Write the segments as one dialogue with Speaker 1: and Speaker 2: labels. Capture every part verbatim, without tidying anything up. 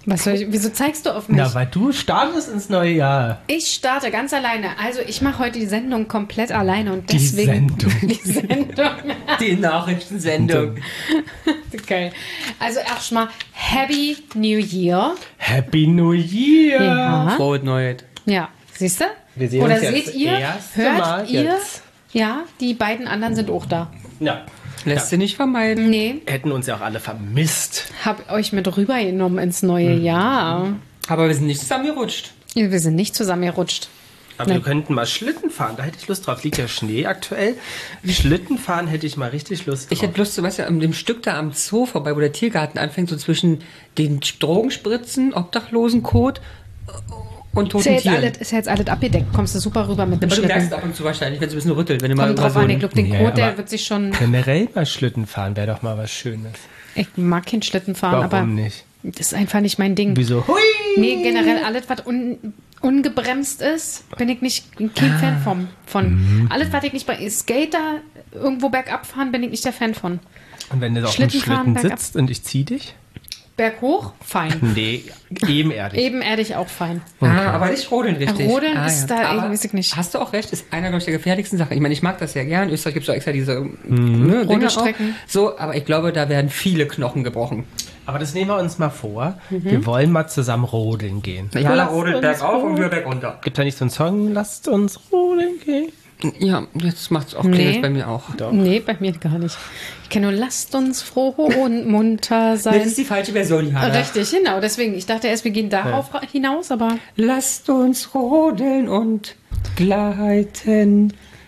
Speaker 1: Was soll ich, wieso zeigst du auf mich?
Speaker 2: Na, weil du startest ins neue Jahr.
Speaker 1: Ich starte ganz alleine. Also ich mache heute die Sendung komplett alleine und deswegen...
Speaker 2: Die Sendung.
Speaker 1: Die Sendung.
Speaker 3: Die Nachrichtensendung.
Speaker 1: Geil. Also erstmal Happy New Year.
Speaker 2: Happy New Year.
Speaker 1: Ja.
Speaker 3: Frohes Neues.
Speaker 1: Ja, siehst du?
Speaker 2: Wir sehen
Speaker 1: Oder
Speaker 2: uns jetzt
Speaker 1: seht ihr,
Speaker 2: das erste
Speaker 1: hört
Speaker 2: Mal
Speaker 1: ihr?
Speaker 2: jetzt.
Speaker 1: Ja, die beiden anderen sind auch da.
Speaker 2: Ja.
Speaker 3: Lässt sie nicht vermeiden.
Speaker 1: Nee,
Speaker 2: Hätten uns ja auch alle vermisst.
Speaker 1: hab euch mit rübergenommen ins neue Jahr.
Speaker 3: Aber wir sind nicht zusammengerutscht.
Speaker 1: Wir sind nicht zusammengerutscht.
Speaker 2: Aber wir könnten mal Schlitten fahren, da hätte ich Lust drauf. Liegt ja Schnee aktuell. Schlitten fahren hätte ich mal richtig Lust drauf.
Speaker 3: Ich hätte Lust, du weißt ja, an dem Stück da am Zoo vorbei, wo der Tiergarten anfängt, so zwischen den Drogenspritzen, Obdachlosenkot und
Speaker 1: Ist
Speaker 3: toten
Speaker 1: ja, jetzt
Speaker 3: Tieren.
Speaker 1: alles, ist ja jetzt alles abgedeckt. Kommst du super rüber mit dem
Speaker 3: Aber du merkst
Speaker 1: Schlitten.
Speaker 3: ab und zu wahrscheinlich, wenn es ein bisschen rüttelt. Wenn du mal
Speaker 1: Kommt
Speaker 3: über
Speaker 1: drauf
Speaker 3: so
Speaker 1: an,
Speaker 3: ein-
Speaker 1: ich glaube, den
Speaker 2: Ja,
Speaker 1: Kot, der
Speaker 2: aber-
Speaker 1: wird sich schon...
Speaker 2: Generell mal Schlitten fahren wäre doch mal was Schönes.
Speaker 1: Ich mag keinen Schlitten fahren,
Speaker 2: Warum
Speaker 1: aber
Speaker 2: nicht?
Speaker 1: das ist einfach nicht mein Ding.
Speaker 2: Wieso? Hui!
Speaker 1: Nee, generell alles, was un, ungebremst ist, bin ich nicht bin kein Fan vom, von. Alles, was ich nicht bei Skater irgendwo bergab fahren, bin ich nicht der Fan von.
Speaker 2: Und wenn du auf dem
Speaker 1: Schlitten fahren,
Speaker 2: Schlitten
Speaker 1: bergab.
Speaker 2: sitzt und ich zieh dich?
Speaker 1: Berghoch, fein.
Speaker 2: Nee, ebenerdig.
Speaker 1: Ebenerdig auch fein.
Speaker 3: Ah, aber nicht rodeln richtig.
Speaker 1: Rodeln
Speaker 3: ah,
Speaker 1: ist da
Speaker 3: Aber
Speaker 1: irgendwie, weiß ich nicht.
Speaker 3: Hast du auch recht, ist einer, glaube ich, der gefährlichsten Sachen. Ich meine, ich mag das ja gern. In Österreich gibt es auch extra diese ne, Dinge auch.
Speaker 1: Rodelstrecken.
Speaker 3: So, aber ich glaube, da werden viele Knochen gebrochen.
Speaker 2: Aber das nehmen wir uns mal vor. Wir wollen mal zusammen rodeln gehen.
Speaker 3: Jana
Speaker 2: Lasst
Speaker 3: rodelt
Speaker 2: uns
Speaker 3: bergauf und
Speaker 2: rodeln.
Speaker 3: wir bergunter.
Speaker 2: Gibt da nicht so einen Song? Lasst uns rodeln gehen.
Speaker 3: Ja, jetzt macht es auch
Speaker 1: Nee.
Speaker 3: klingelt bei mir auch.
Speaker 2: Doch.
Speaker 1: Nee, bei mir gar nicht. Ich kenne nur, lasst uns froh und munter sein.
Speaker 3: Das ist die falsche Version, Jana.
Speaker 1: Richtig, genau. Deswegen, ich dachte erst, wir gehen darauf hinaus, aber
Speaker 3: Lasst uns rodeln und gleiten.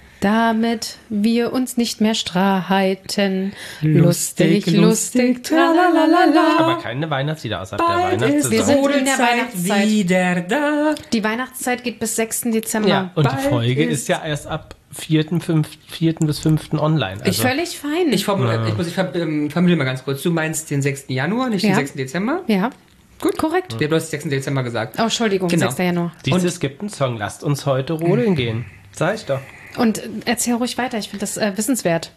Speaker 1: damit wir uns nicht mehr streiten. Lustig, lustig, tralalala.
Speaker 2: Aber keine Weihnachtslieder außerhalb der
Speaker 3: Bald ist
Speaker 2: Weihnachtszeit.
Speaker 1: Wir sind in der
Speaker 3: Rodelzeit
Speaker 1: Weihnachtszeit.
Speaker 3: wieder da.
Speaker 1: Die Weihnachtszeit geht bis sechsten Dezember.
Speaker 2: Ja, und die
Speaker 3: Bald
Speaker 2: Folge
Speaker 3: ist-
Speaker 2: ist ja erst ab vierten, fünften, vierten bis fünften online.
Speaker 1: Ich
Speaker 2: Also,
Speaker 1: völlig fein.
Speaker 3: Ich, formul- ich muss, ich ver- ähm, formuliere mal ganz kurz. Du meinst den sechsten Januar, nicht
Speaker 1: Ja.
Speaker 3: den sechsten Dezember?
Speaker 1: ja, gut, korrekt.
Speaker 3: Wir haben bloß den sechsten Dezember gesagt.
Speaker 1: Oh, Entschuldigung,
Speaker 3: Genau.
Speaker 1: sechsten Januar.
Speaker 2: siehst du, es gibt einen Song. Lasst uns heute rodeln gehen. Sag ich doch.
Speaker 1: Und äh, erzähl ruhig weiter, ich finde das äh, wissenswert.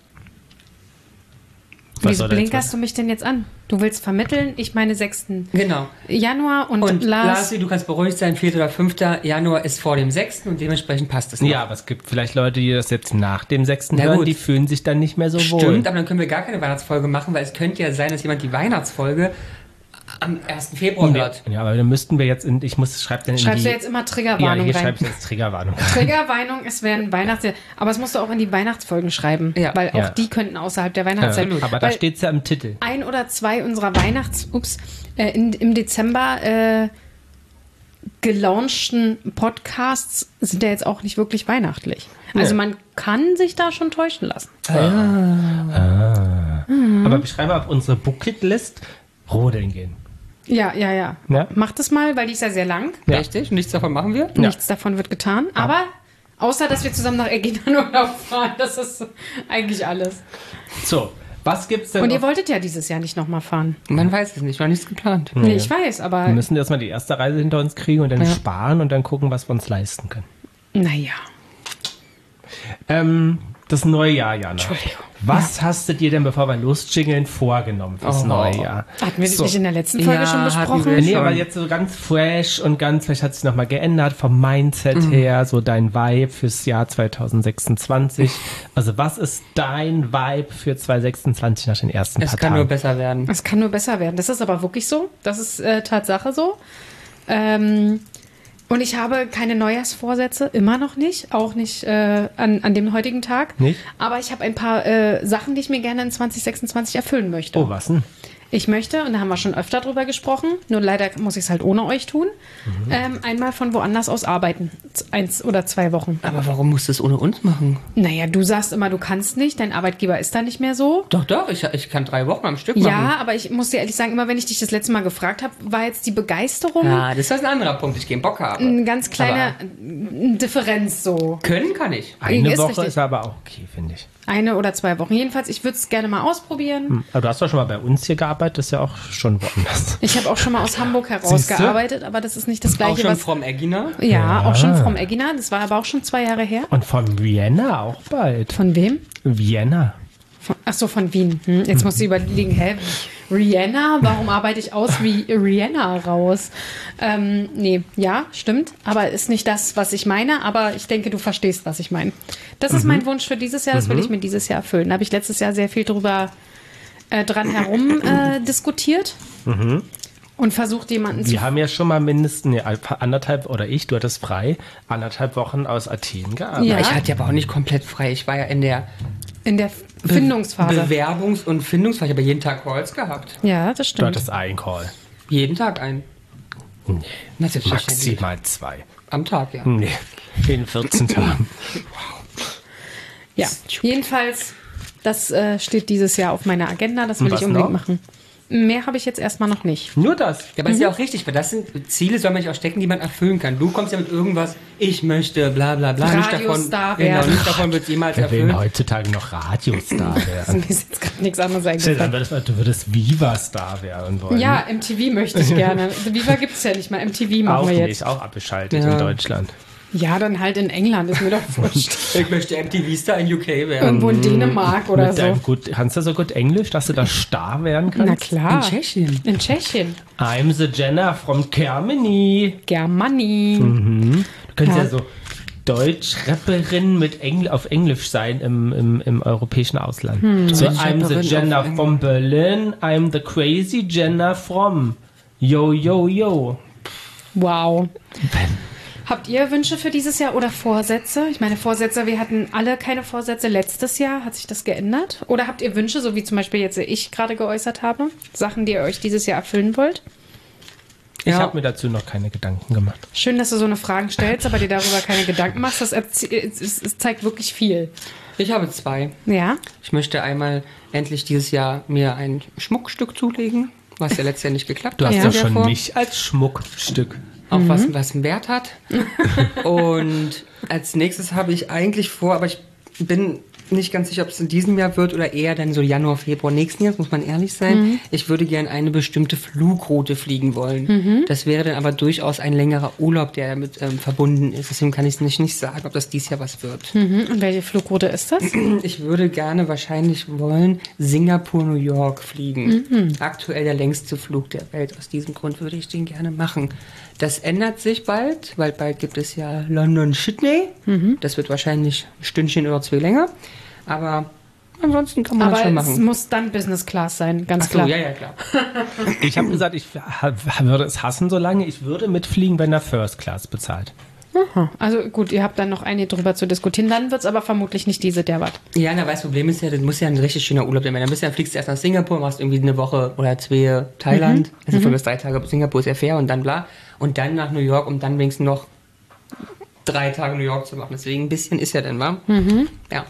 Speaker 2: Was
Speaker 1: Wieso
Speaker 2: soll da jetzt
Speaker 1: blinkerst du mich denn jetzt an? Du willst vermitteln, ich meine sechsten
Speaker 3: Genau.
Speaker 1: Januar und,
Speaker 3: Und
Speaker 1: Lars.
Speaker 3: Larsi, du kannst beruhigt sein, vierter oder fünfter Januar ist vor dem sechsten und dementsprechend passt es noch.
Speaker 2: Ja, aber es gibt vielleicht Leute, die das jetzt nach dem sechsten
Speaker 3: Na
Speaker 2: hören,
Speaker 3: gut.
Speaker 2: die fühlen sich dann nicht mehr so wohl.
Speaker 3: Stimmt, aber dann können wir gar keine Weihnachtsfolge machen, weil es könnte ja sein, dass jemand die Weihnachtsfolge am ersten Februar hört.
Speaker 2: Ja, aber dann müssten wir jetzt in, ich muss, schreib dann in
Speaker 1: Schreibst
Speaker 2: die...
Speaker 1: du jetzt immer
Speaker 2: ja,
Speaker 1: Triggerwarnung
Speaker 2: hier
Speaker 1: rein?
Speaker 2: schreibst du jetzt Triggerwarnung.
Speaker 1: Triggerwarnung, es werden Weihnachts... Aber es musst du auch in die Weihnachtsfolgen schreiben,
Speaker 3: Ja.
Speaker 1: weil auch
Speaker 2: Ja.
Speaker 1: die könnten außerhalb der
Speaker 2: Ja,
Speaker 1: Weihnachtszeit...
Speaker 2: aber da
Speaker 1: weil
Speaker 2: steht es ja im Titel.
Speaker 1: ein oder zwei unserer Weihnachts... Ups, äh, in, im Dezember äh, gelaunchten Podcasts sind ja jetzt auch nicht wirklich weihnachtlich. Also
Speaker 2: Ja.
Speaker 1: man kann sich da schon täuschen lassen.
Speaker 2: Aber wir schreiben auf unsere Bucketlist rodeln gehen.
Speaker 1: Ja, ja, ja.
Speaker 2: Ja.
Speaker 1: Mach das mal, weil die ist ja sehr lang.
Speaker 2: Ja.
Speaker 3: Richtig? Und nichts davon machen wir?
Speaker 2: Ja.
Speaker 1: Nichts davon wird getan. Aber außer, dass wir zusammen nach Egina in Urlaub fahren. Das ist eigentlich alles.
Speaker 2: So, was gibt's denn
Speaker 1: Und ihr
Speaker 2: noch?
Speaker 1: wolltet ja dieses Jahr nicht nochmal fahren.
Speaker 3: Man weiß es nicht, war nichts geplant.
Speaker 1: Nee, ich weiß, aber
Speaker 2: Wir müssen erstmal die erste Reise hinter uns kriegen und dann
Speaker 1: Ja.
Speaker 2: sparen und dann gucken, was wir uns leisten können.
Speaker 1: naja.
Speaker 2: Ähm, das neue Jahr, Jana. Was hast du dir denn, bevor wir losjingeln, vorgenommen fürs
Speaker 3: Oh.
Speaker 2: neue Jahr?
Speaker 1: Hatten wir das
Speaker 2: So.
Speaker 1: nicht in der letzten Folge
Speaker 3: Ja,
Speaker 1: schon
Speaker 3: hatten
Speaker 1: besprochen?
Speaker 3: wir.
Speaker 2: Nee,
Speaker 3: schon.
Speaker 2: aber jetzt so ganz fresh und ganz, vielleicht hat sich nochmal geändert vom Mindset
Speaker 1: Mhm.
Speaker 2: her, so dein Vibe fürs Jahr zwanzig sechsundzwanzig. Also was ist dein Vibe für zwanzig sechsundzwanzig nach den ersten
Speaker 3: Es
Speaker 2: paar
Speaker 3: kann nur
Speaker 2: Tagen?
Speaker 3: besser werden.
Speaker 1: Es kann nur besser werden. Das ist aber wirklich so. Das ist äh, Tatsache so. Ähm, und ich habe keine Neujahrsvorsätze, immer noch nicht. Auch nicht äh, an, an dem heutigen Tag.
Speaker 2: Nicht?
Speaker 1: Aber ich habe ein paar äh, Sachen, die ich mir gerne in zwanzig sechsundzwanzig erfüllen möchte.
Speaker 2: Oh, was denn?
Speaker 1: Ich möchte, und da haben wir schon öfter drüber gesprochen, nur leider muss ich es halt ohne euch tun,
Speaker 2: Mhm.
Speaker 1: ähm, einmal von woanders aus arbeiten. Z- Eins oder zwei Wochen.
Speaker 3: Aber warum musst du es ohne uns machen?
Speaker 1: Naja, du sagst immer, du kannst nicht, dein Arbeitgeber ist da nicht mehr so.
Speaker 3: Doch, doch, ich, ich kann drei Wochen am Stück machen.
Speaker 1: Ja, aber ich muss dir ehrlich sagen, immer wenn ich dich das letzte Mal gefragt habe, war jetzt die Begeisterung
Speaker 3: Ja, das ist ein anderer Punkt, ich keinen Bock habe.
Speaker 1: eine ganz kleine
Speaker 3: Aber
Speaker 1: Differenz so.
Speaker 3: können kann ich.
Speaker 2: Eine
Speaker 1: Ist
Speaker 2: Woche
Speaker 1: richtig.
Speaker 2: ist aber auch okay, finde ich.
Speaker 1: Eine oder zwei Wochen. Jedenfalls, ich würde es gerne mal ausprobieren.
Speaker 2: Hm. Aber du hast doch schon mal bei uns hier gearbeitet, das ist ja auch schon woanders.
Speaker 1: Ich habe auch schon mal aus Hamburg heraus
Speaker 2: Siehste?
Speaker 1: gearbeitet, aber das ist nicht das
Speaker 3: Auch
Speaker 1: gleiche,
Speaker 3: schon
Speaker 1: was...
Speaker 3: from Egina.
Speaker 1: Ja, auch schon vom Egina. Das war aber auch schon zwei Jahre her.
Speaker 2: Und von Vienna auch bald.
Speaker 1: Von wem?
Speaker 2: Vienna.
Speaker 1: Von, ach so, von Wien. Hm, jetzt musst du überlegen, hä? Rihanna? Warum arbeite ich aus wie Rihanna raus? Ähm, nee, ja, stimmt. Aber ist nicht das, was ich meine. Aber ich denke, du verstehst, was ich meine. Das ist mein Wunsch für dieses Jahr. Das will ich mir dieses Jahr erfüllen. Da habe ich letztes Jahr sehr viel drüber äh, dran herum äh, diskutiert.
Speaker 2: Mhm.
Speaker 1: Und versucht jemanden zu...
Speaker 2: Wir haben ja schon mal mindestens nee, anderthalb, oder ich, du hattest frei, anderthalb Wochen aus Athen gearbeitet.
Speaker 1: Ja.
Speaker 3: Ich hatte ja aber auch nicht komplett frei. Ich war ja in der
Speaker 1: In der Findungsphase.
Speaker 3: Bewerbungs- und Findungsphase. Ich habe jeden Tag Calls gehabt.
Speaker 1: Ja, das
Speaker 2: Du
Speaker 1: stimmt.
Speaker 2: hattest einen Call.
Speaker 3: Jeden Tag einen.
Speaker 2: Nee,
Speaker 3: Na, selbstverständlich.
Speaker 2: maximal zwei.
Speaker 3: Am Tag, ja.
Speaker 2: Nee, in vierzehn Tagen.
Speaker 1: Ja, jedenfalls, das äh, steht dieses Jahr auf meiner Agenda. Das will
Speaker 2: Und was
Speaker 1: ich unbedingt
Speaker 2: noch?
Speaker 1: machen. Mehr habe ich jetzt erstmal noch nicht.
Speaker 2: Nur das.
Speaker 3: Ja, aber das ist ja auch richtig, weil das sind Ziele, soll man sich auch stecken, die man erfüllen kann. Du kommst ja mit irgendwas, ich möchte, bla bla bla. Nicht davon,
Speaker 1: Radiostar
Speaker 3: genau,
Speaker 1: werden.
Speaker 3: nicht davon wird es jemals
Speaker 2: Wer will
Speaker 3: erfüllen.
Speaker 2: heutzutage noch Radiostar
Speaker 1: Mir
Speaker 2: werden?
Speaker 1: ist jetzt gerade nichts anderes
Speaker 2: Dann
Speaker 1: eingefallen.
Speaker 2: würdest, du würdest Viva-Star werden wollen.
Speaker 1: Ja, M T V möchte ich gerne. Also Viva gibt es ja nicht mehr. M T V machen
Speaker 2: auch
Speaker 1: wir
Speaker 2: nicht,
Speaker 1: jetzt.
Speaker 2: auch abgeschaltet
Speaker 3: Ja.
Speaker 2: in Deutschland.
Speaker 1: Ja, dann halt in England. Ist mir doch wurscht.
Speaker 3: Ich möchte M T V-Star in U K werden.
Speaker 1: Irgendwo in Dänemark oder
Speaker 2: Mit
Speaker 1: so.
Speaker 2: deinem gut, kannst du so gut Englisch, dass du da Star werden
Speaker 1: Na
Speaker 2: kannst?
Speaker 1: klar.
Speaker 3: In Tschechien.
Speaker 1: In Tschechien.
Speaker 2: I'm the Jenna from Germany.
Speaker 1: Germany.
Speaker 2: Du könntest ja,
Speaker 1: Ja.
Speaker 2: so Deutsch-Rapperin mit Engl auf Englisch sein im, im, im europäischen Ausland. So, I'm the
Speaker 3: Deutsch-Rapperin
Speaker 2: Jenna
Speaker 3: auf Englisch.
Speaker 2: from Berlin, I'm the crazy Jenna from. Yo, yo, yo.
Speaker 1: Wow. Habt ihr Wünsche für dieses Jahr oder Vorsätze? Ich meine, Vorsätze, wir hatten alle keine Vorsätze letztes Jahr. Hat sich das geändert? Oder habt ihr Wünsche, so wie zum Beispiel jetzt ich gerade geäußert habe? Sachen, die ihr euch dieses Jahr erfüllen wollt?
Speaker 2: Ich
Speaker 3: Ja.
Speaker 2: habe mir dazu noch keine Gedanken gemacht.
Speaker 1: Schön, dass du so eine Frage stellst, aber dir darüber keine Gedanken machst. Das erzie- es, es, es zeigt wirklich viel.
Speaker 3: Ich habe zwei.
Speaker 1: Ja?
Speaker 3: Ich möchte einmal endlich dieses Jahr mir ein Schmuckstück zulegen, was ja letztes Jahr nicht geklappt
Speaker 2: Du
Speaker 3: hat.
Speaker 2: hast
Speaker 1: Ja.
Speaker 2: ja,
Speaker 3: Jahr
Speaker 2: schon
Speaker 3: vor.
Speaker 2: mich als Schmuckstück.
Speaker 3: Auch was, was einen Wert hat. Und als nächstes habe ich eigentlich vor, aber ich bin nicht ganz sicher, ob es in diesem Jahr wird oder eher dann so Januar, Februar nächsten Jahres, muss man ehrlich sein. Ich würde gerne eine bestimmte Flugroute fliegen wollen. Das wäre dann aber durchaus ein längerer Urlaub, der damit ähm, verbunden ist. Deswegen kann ich es nicht, nicht sagen, ob das dieses Jahr was wird.
Speaker 1: Mhm. Und welche Flugroute ist das?
Speaker 3: Ich würde gerne wahrscheinlich wollen Singapur-New York fliegen. Aktuell der längste Flug der Welt. Aus diesem Grund würde ich den gerne machen. Das ändert sich bald, weil bald gibt es ja London-Sydney. Das wird wahrscheinlich ein Stündchen oder zwei länger. Aber ansonsten kann man das
Speaker 1: Aber
Speaker 3: schon
Speaker 1: es
Speaker 3: machen.
Speaker 1: muss dann Business Class sein, ganz
Speaker 3: Ach so,
Speaker 1: klar.
Speaker 3: ja, ja, klar.
Speaker 2: Ich habe gesagt, ich ha- würde es hassen so lange. Ich würde mitfliegen, wenn er First Class bezahlt.
Speaker 1: Aha. Also gut, ihr habt dann noch eine drüber zu diskutieren. Dann wird es aber vermutlich nicht diese der Watt.
Speaker 3: Ja, na, weil das Problem ist ja, das muss ja ein richtig schöner Urlaub sein. Dann bist du, dann fliegst du erst nach Singapur, machst irgendwie eine Woche oder zwei Thailand. Also fünf bis drei Tage Singapur ist ja fair und dann bla. Und dann nach New York, um dann wenigstens noch drei Tage New York zu machen. Deswegen ein bisschen ist ja dann, wa? Ja,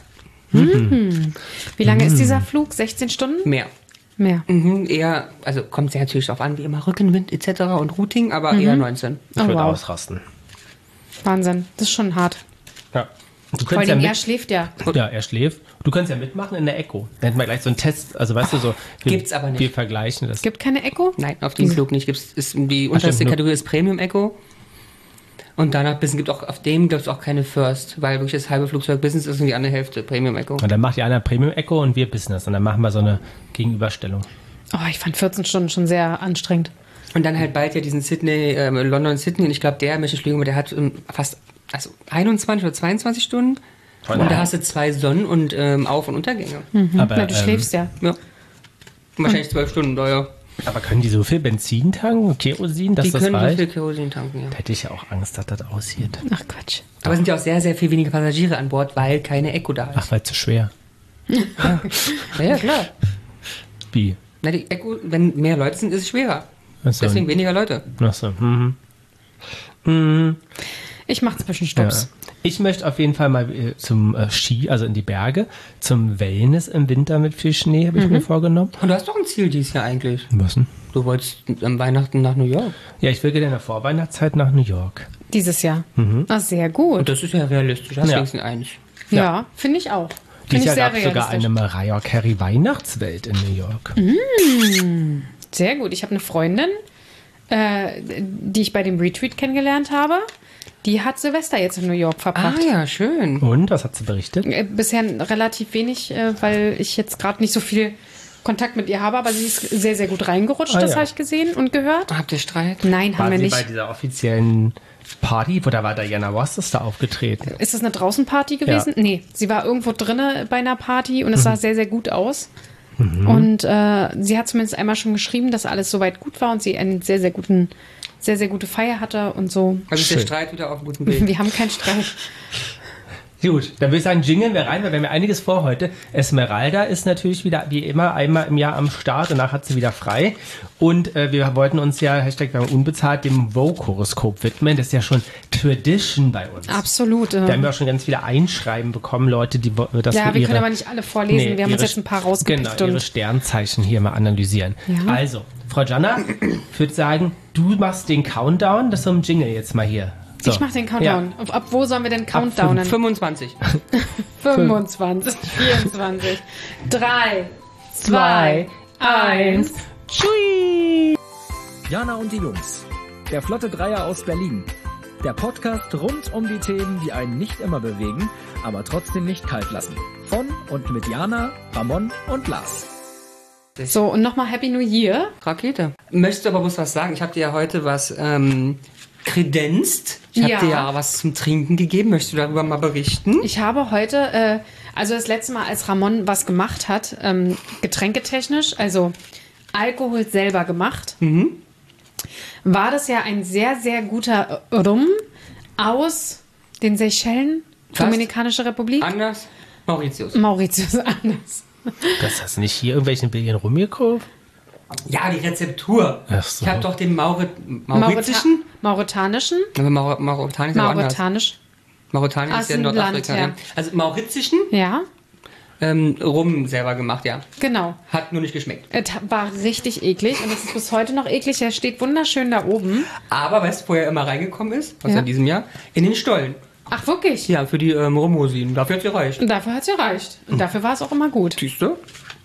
Speaker 1: Wie lange ist dieser Flug? sechzehn Stunden?
Speaker 3: mehr.
Speaker 1: Mehr.
Speaker 3: Mhm, eher, also kommt sehr natürlich darauf an, wie immer Rückenwind et cetera und Routing, aber eher neunzehn.
Speaker 2: Ich
Speaker 1: Oh,
Speaker 2: würde
Speaker 1: wow.
Speaker 2: ausrasten.
Speaker 1: Wahnsinn. Das ist schon hart.
Speaker 2: Ja. Du
Speaker 1: Vor
Speaker 2: könntest ja,
Speaker 1: allem, er
Speaker 2: mit,
Speaker 1: schläft ja.
Speaker 2: ja, er schläft. Du kannst ja mitmachen in der Echo. Dann hätten wir gleich so einen Test. Also weißt du so, wir,
Speaker 3: Gibt's aber nicht.
Speaker 2: wir vergleichen das.
Speaker 1: Gibt keine Echo?
Speaker 3: Nein, auf dem Flug nicht. Gibt's, ist, die unterste
Speaker 2: nur-
Speaker 3: Kategorie ist Premium Echo. Und danach bisschen gibt auch auf dem gibt es auch keine First, weil wirklich das halbe Flugzeug Business ist und die andere Hälfte Premium Echo.
Speaker 2: Und dann macht ja einer Premium Echo und wir Business. Und dann machen wir so eine Gegenüberstellung.
Speaker 1: Oh, ich fand vierzehn Stunden schon sehr anstrengend.
Speaker 3: Und dann halt bald ja diesen Sydney, ähm, London Sydney. Und ich glaube, der möchte fliegen, der hat ähm, fast also einundzwanzig oder zweiundzwanzig Stunden.
Speaker 2: Toll.
Speaker 3: Und da hast du zwei Sonnen- und ähm, Auf- und Untergänge.
Speaker 2: Aber,
Speaker 1: Na, du
Speaker 2: ähm,
Speaker 1: schläfst ja.
Speaker 3: Ja. Und wahrscheinlich zwölf Stunden, da ja.
Speaker 2: aber können die so viel Benzin tanken, Kerosin, dass
Speaker 3: Die
Speaker 2: das
Speaker 3: können so
Speaker 2: reicht?
Speaker 3: viel Kerosin tanken, ja.
Speaker 2: Da hätte ich ja auch Angst, dass das aussieht.
Speaker 1: Ach Quatsch.
Speaker 3: Aber es sind ja auch sehr, sehr viel weniger Passagiere an Bord, weil keine Echo da ist.
Speaker 2: Ach, weil zu schwer.
Speaker 3: Ja, ja, klar.
Speaker 2: Wie?
Speaker 3: Na, die Echo, wenn mehr Leute sind, ist es schwerer.
Speaker 2: Ach so.
Speaker 3: Deswegen weniger Leute.
Speaker 2: Ach so. Mhm. Mhm.
Speaker 1: Ich mach zwischen
Speaker 2: Ja.
Speaker 1: Stops.
Speaker 2: Ich möchte auf jeden Fall mal äh, zum äh, Ski, also in die Berge, zum Wellness im Winter mit viel Schnee, habe ich mir vorgenommen.
Speaker 3: Und du hast doch ein Ziel dieses Jahr eigentlich.
Speaker 2: Müssen.
Speaker 3: Du wolltest am Weihnachten nach New York.
Speaker 2: Ja, ich will gerne in der Vorweihnachtszeit nach New York.
Speaker 1: Dieses Jahr.
Speaker 2: Mhm.
Speaker 1: Ah, sehr gut.
Speaker 3: Und das ist ja realistisch. Hast
Speaker 2: Ja.
Speaker 3: wenigstens eins.
Speaker 1: Ja,
Speaker 2: Ja.
Speaker 1: finde ich auch. Finde
Speaker 2: Dieses
Speaker 1: ich
Speaker 2: Jahr
Speaker 1: sehr
Speaker 2: gab es sogar
Speaker 1: realistisch.
Speaker 2: eine Mariah Carey Weihnachtswelt in New York.
Speaker 1: Sehr gut. Ich habe eine Freundin, äh, die ich bei dem Retreat kennengelernt habe. Die hat Silvester jetzt in New York
Speaker 3: Ah
Speaker 1: verbracht.
Speaker 3: ja, schön.
Speaker 2: Und, was hat sie berichtet?
Speaker 1: Äh, Bisher relativ wenig, äh, weil ich jetzt gerade nicht so viel Kontakt mit ihr habe, aber sie ist sehr, sehr gut reingerutscht,
Speaker 2: Ah,
Speaker 1: das
Speaker 2: ja.
Speaker 1: habe ich gesehen und gehört.
Speaker 3: Habt ihr Streit?
Speaker 1: Nein, haben
Speaker 2: War
Speaker 1: wir
Speaker 2: sie
Speaker 1: nicht.
Speaker 2: bei dieser offiziellen Party, wo da war Diana Ross ist da aufgetreten?
Speaker 1: Ist das eine Draußenparty gewesen?
Speaker 2: Ja.
Speaker 1: Nee, sie war irgendwo drinne bei einer Party und es
Speaker 2: Mhm.
Speaker 1: sah sehr, sehr gut aus. Und äh, sie hat zumindest einmal schon geschrieben, dass alles soweit gut war und sie einen sehr, sehr guten, sehr, sehr gute Feier hatte und so.
Speaker 3: Also ist der
Speaker 2: Schön.
Speaker 3: Streit wieder auf einem guten Weg.
Speaker 1: Wir haben keinen Streit.
Speaker 2: Gut, dann würde ich sagen, jingeln wir rein, weil wir haben ja einiges vor heute. Esmeralda ist natürlich wieder, wie immer, einmal im Jahr am Start. Danach hat sie wieder frei. Und äh, wir wollten uns ja, Hashtag wir haben unbezahlt, dem Vogue-Horoskop widmen. Das ist ja schon Tradition bei uns.
Speaker 1: Absolut.
Speaker 2: Da haben
Speaker 1: Äh.
Speaker 2: wir auch schon ganz viele Einschreiben bekommen, Leute, die wo- das
Speaker 1: Ja,
Speaker 2: für
Speaker 1: wir
Speaker 2: ihre,
Speaker 1: können aber nicht alle vorlesen.
Speaker 2: Nee,
Speaker 1: wir haben uns
Speaker 2: ihre-
Speaker 1: jetzt ein paar rausgepickt.
Speaker 2: Genau, ihre
Speaker 1: und
Speaker 2: Sternzeichen hier mal analysieren.
Speaker 1: Ja.
Speaker 2: Also, Frau Gianna, ich würde sagen, du machst den Countdown. Das ist so ein Jingle jetzt mal hier. So.
Speaker 1: ich mache den Countdown. Ab, ab wo sollen wir denn Countdownen?
Speaker 3: fünfundzwanzig.
Speaker 1: fünfundzwanzig, vierundzwanzig, drei, zwei, eins.
Speaker 4: Jana und die Jungs. Der Flotte Dreier aus Berlin. Der Podcast rund um die Themen, die einen nicht immer bewegen, aber trotzdem nicht kalt lassen. Von und mit Jana, Ramon und Lars.
Speaker 1: So, und nochmal Happy New Year.
Speaker 3: Rakete. Möchtest du aber bloß was sagen? Ich habe dir ja heute was ähm, kredenzt. Ich habe
Speaker 1: Ja.
Speaker 3: dir ja was zum Trinken gegeben. Möchtest du darüber mal berichten?
Speaker 1: Ich habe heute, äh, also das letzte Mal, als Ramon was gemacht hat, ähm, getränketechnisch, also Alkohol selber gemacht, war das ja ein sehr, sehr guter Rum aus den Seychellen,
Speaker 3: Fast.
Speaker 1: Dominikanische Republik.
Speaker 3: Anders? Mauritius.
Speaker 1: Mauritius anders.
Speaker 2: Das hast du nicht hier irgendwelchen Billion rumgekauft?
Speaker 3: Ja, die Rezeptur.
Speaker 2: Ach so.
Speaker 3: Ich habe doch den Maurit
Speaker 1: Maurita
Speaker 3: Mauritischen.
Speaker 1: Mauritanischen.
Speaker 3: Aber Maur Mauritanisch ist aber anders.
Speaker 1: Mauritanisch.
Speaker 3: Mauritanisch
Speaker 1: Ah,
Speaker 3: ist ja
Speaker 1: ist ein
Speaker 3: Nordafrika.
Speaker 1: Land,
Speaker 3: ja.
Speaker 1: ja.
Speaker 3: Also Mauritischen
Speaker 1: Ja,
Speaker 3: ähm, Rum selber gemacht, ja.
Speaker 1: genau.
Speaker 3: Hat nur nicht geschmeckt.
Speaker 1: Es war richtig eklig und es ist bis heute noch eklig. Er steht wunderschön da oben.
Speaker 3: Aber weißt du, wo er immer reingekommen ist? Aus
Speaker 1: Ja.
Speaker 3: ja. diesem Jahr? In den Stollen.
Speaker 1: Ach, wirklich?
Speaker 3: Ja, für die ähm, Rumrosinen. Dafür hat es gereicht.
Speaker 1: Und dafür hat es gereicht. Und dafür war es auch immer gut.
Speaker 3: Siehst du?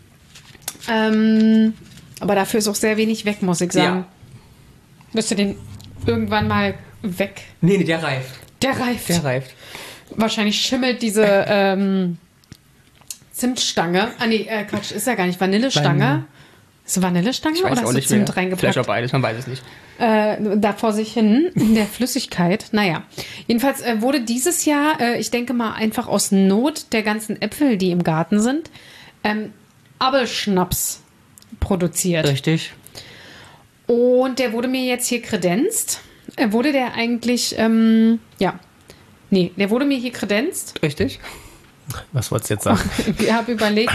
Speaker 1: Ähm, aber dafür ist auch sehr wenig weg, muss ich sagen.
Speaker 3: Ja.
Speaker 1: Wirst du den irgendwann mal weg?
Speaker 3: Nee, nee, der reift.
Speaker 1: Der reift.
Speaker 3: Der reift.
Speaker 1: Wahrscheinlich schimmelt diese ähm, Zimtstange. Ah, nee, äh, Quatsch, ist ja gar nicht. Vanillestange.
Speaker 3: Van-
Speaker 1: Ist es Vanillestange
Speaker 3: Ich weiß
Speaker 1: oder
Speaker 3: auch
Speaker 1: hast du
Speaker 3: nicht mehr.
Speaker 1: Zimt reingepackt?
Speaker 3: Vielleicht auch beides, man weiß es nicht.
Speaker 1: äh, da vor sich hin in der Flüssigkeit. Naja, jedenfalls äh, wurde dieses Jahr, äh, ich denke mal einfach aus Not der ganzen Äpfel, die im Garten sind, ähm, Apfelschnaps produziert.
Speaker 3: Richtig.
Speaker 1: Und der wurde mir jetzt hier kredenzt. Äh, wurde der eigentlich, ähm, ja, nee, der wurde mir hier kredenzt.
Speaker 3: Richtig.
Speaker 2: Was wolltest du jetzt sagen?
Speaker 1: Ich habe überlegt.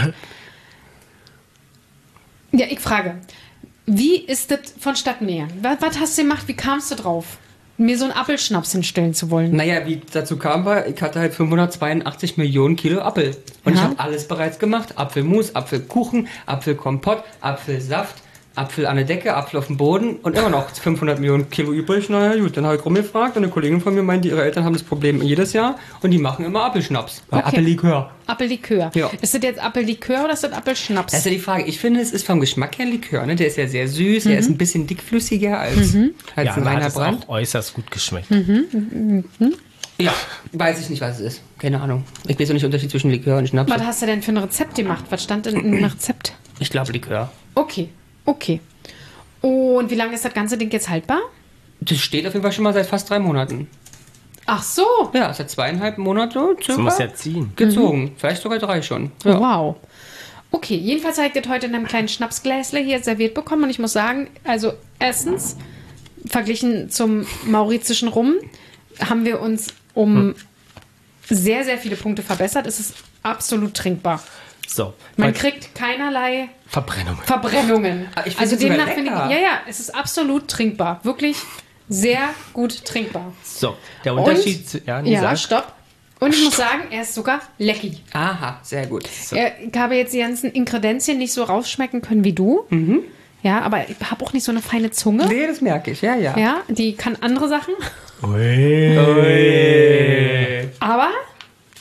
Speaker 1: Ja, ich frage, wie ist das vonstatten gegangen? Was, was hast du gemacht? Wie kamst du drauf, mir so einen Apfelschnaps hinstellen zu wollen?
Speaker 3: Naja, wie dazu kam, war, ich hatte halt fünfhundertzweiundachtzig Millionen Kilo Apfel. Und
Speaker 1: Ja.
Speaker 3: ich habe alles bereits gemacht. Apfelmus, Apfelkuchen, Apfelkompott, Apfelsaft, Apfel an der Decke, Apfel auf dem Boden und immer noch fünfhundert Millionen Kilo übrig. Naja, gut, dann habe ich rumgefragt und eine Kollegin von mir meinte, ihre Eltern haben das Problem jedes Jahr und die machen immer Apfelschnaps. Äh,
Speaker 1: Okay.
Speaker 3: Apfellikör.
Speaker 1: Apfellikör.
Speaker 3: Ja.
Speaker 1: Ist das jetzt Apfellikör oder ist das Apfelschnaps?
Speaker 3: Das ist ja die Frage. Ich finde, es ist vom Geschmack her Likör. Ne? Der ist ja sehr süß, er ist ein bisschen dickflüssiger als, als
Speaker 2: Ja,
Speaker 3: ein
Speaker 2: da hat
Speaker 3: reiner
Speaker 2: es
Speaker 3: Brand.
Speaker 2: auch äußerst gut geschmeckt.
Speaker 3: Ja, weiß ich nicht, was es ist. Keine Ahnung. Ich weiß auch nicht den Unterschied zwischen Likör und Schnaps.
Speaker 1: Was hast du denn für ein Rezept gemacht? Was stand denn im Rezept?
Speaker 3: Ich glaube Likör.
Speaker 1: Okay, okay. Und wie lange ist das ganze Ding jetzt haltbar?
Speaker 3: Das steht auf jeden Fall schon mal seit fast drei Monaten.
Speaker 1: Ach so.
Speaker 3: Ja, seit zweieinhalb Monate
Speaker 2: Das
Speaker 3: circa
Speaker 2: muss ja ziehen.
Speaker 3: gezogen. Vielleicht sogar drei schon. Ja.
Speaker 1: Wow. Okay, jedenfalls habe ich das heute in einem kleinen Schnapsgläsle hier serviert bekommen und ich muss sagen, also erstens, verglichen zum mauritischen Rum, haben wir uns um sehr, sehr viele Punkte verbessert. Es ist absolut trinkbar.
Speaker 2: So.
Speaker 1: Man
Speaker 2: heute-
Speaker 1: kriegt keinerlei
Speaker 2: Verbrennung.
Speaker 1: Verbrennungen.
Speaker 3: Ah, ich find's
Speaker 1: also
Speaker 3: sogar
Speaker 1: demnach finde ich,
Speaker 3: lecker.
Speaker 1: ja, ja, es ist absolut trinkbar. Wirklich sehr gut trinkbar.
Speaker 2: So, der Unterschied
Speaker 1: Und,
Speaker 2: zu. Ja, nee,
Speaker 1: ja,
Speaker 2: sag.
Speaker 1: stopp. Und ich muss sagen, er ist sogar lecky.
Speaker 3: Aha, sehr gut.
Speaker 1: Äh, Ich habe jetzt die ganzen Ingredienzien nicht so rausschmecken können wie du. Ja, aber ich habe auch nicht so eine feine Zunge.
Speaker 3: Nee, das merke ich. Ja, ja.
Speaker 1: Ja, die kann andere Sachen.
Speaker 2: Ui.
Speaker 1: Aber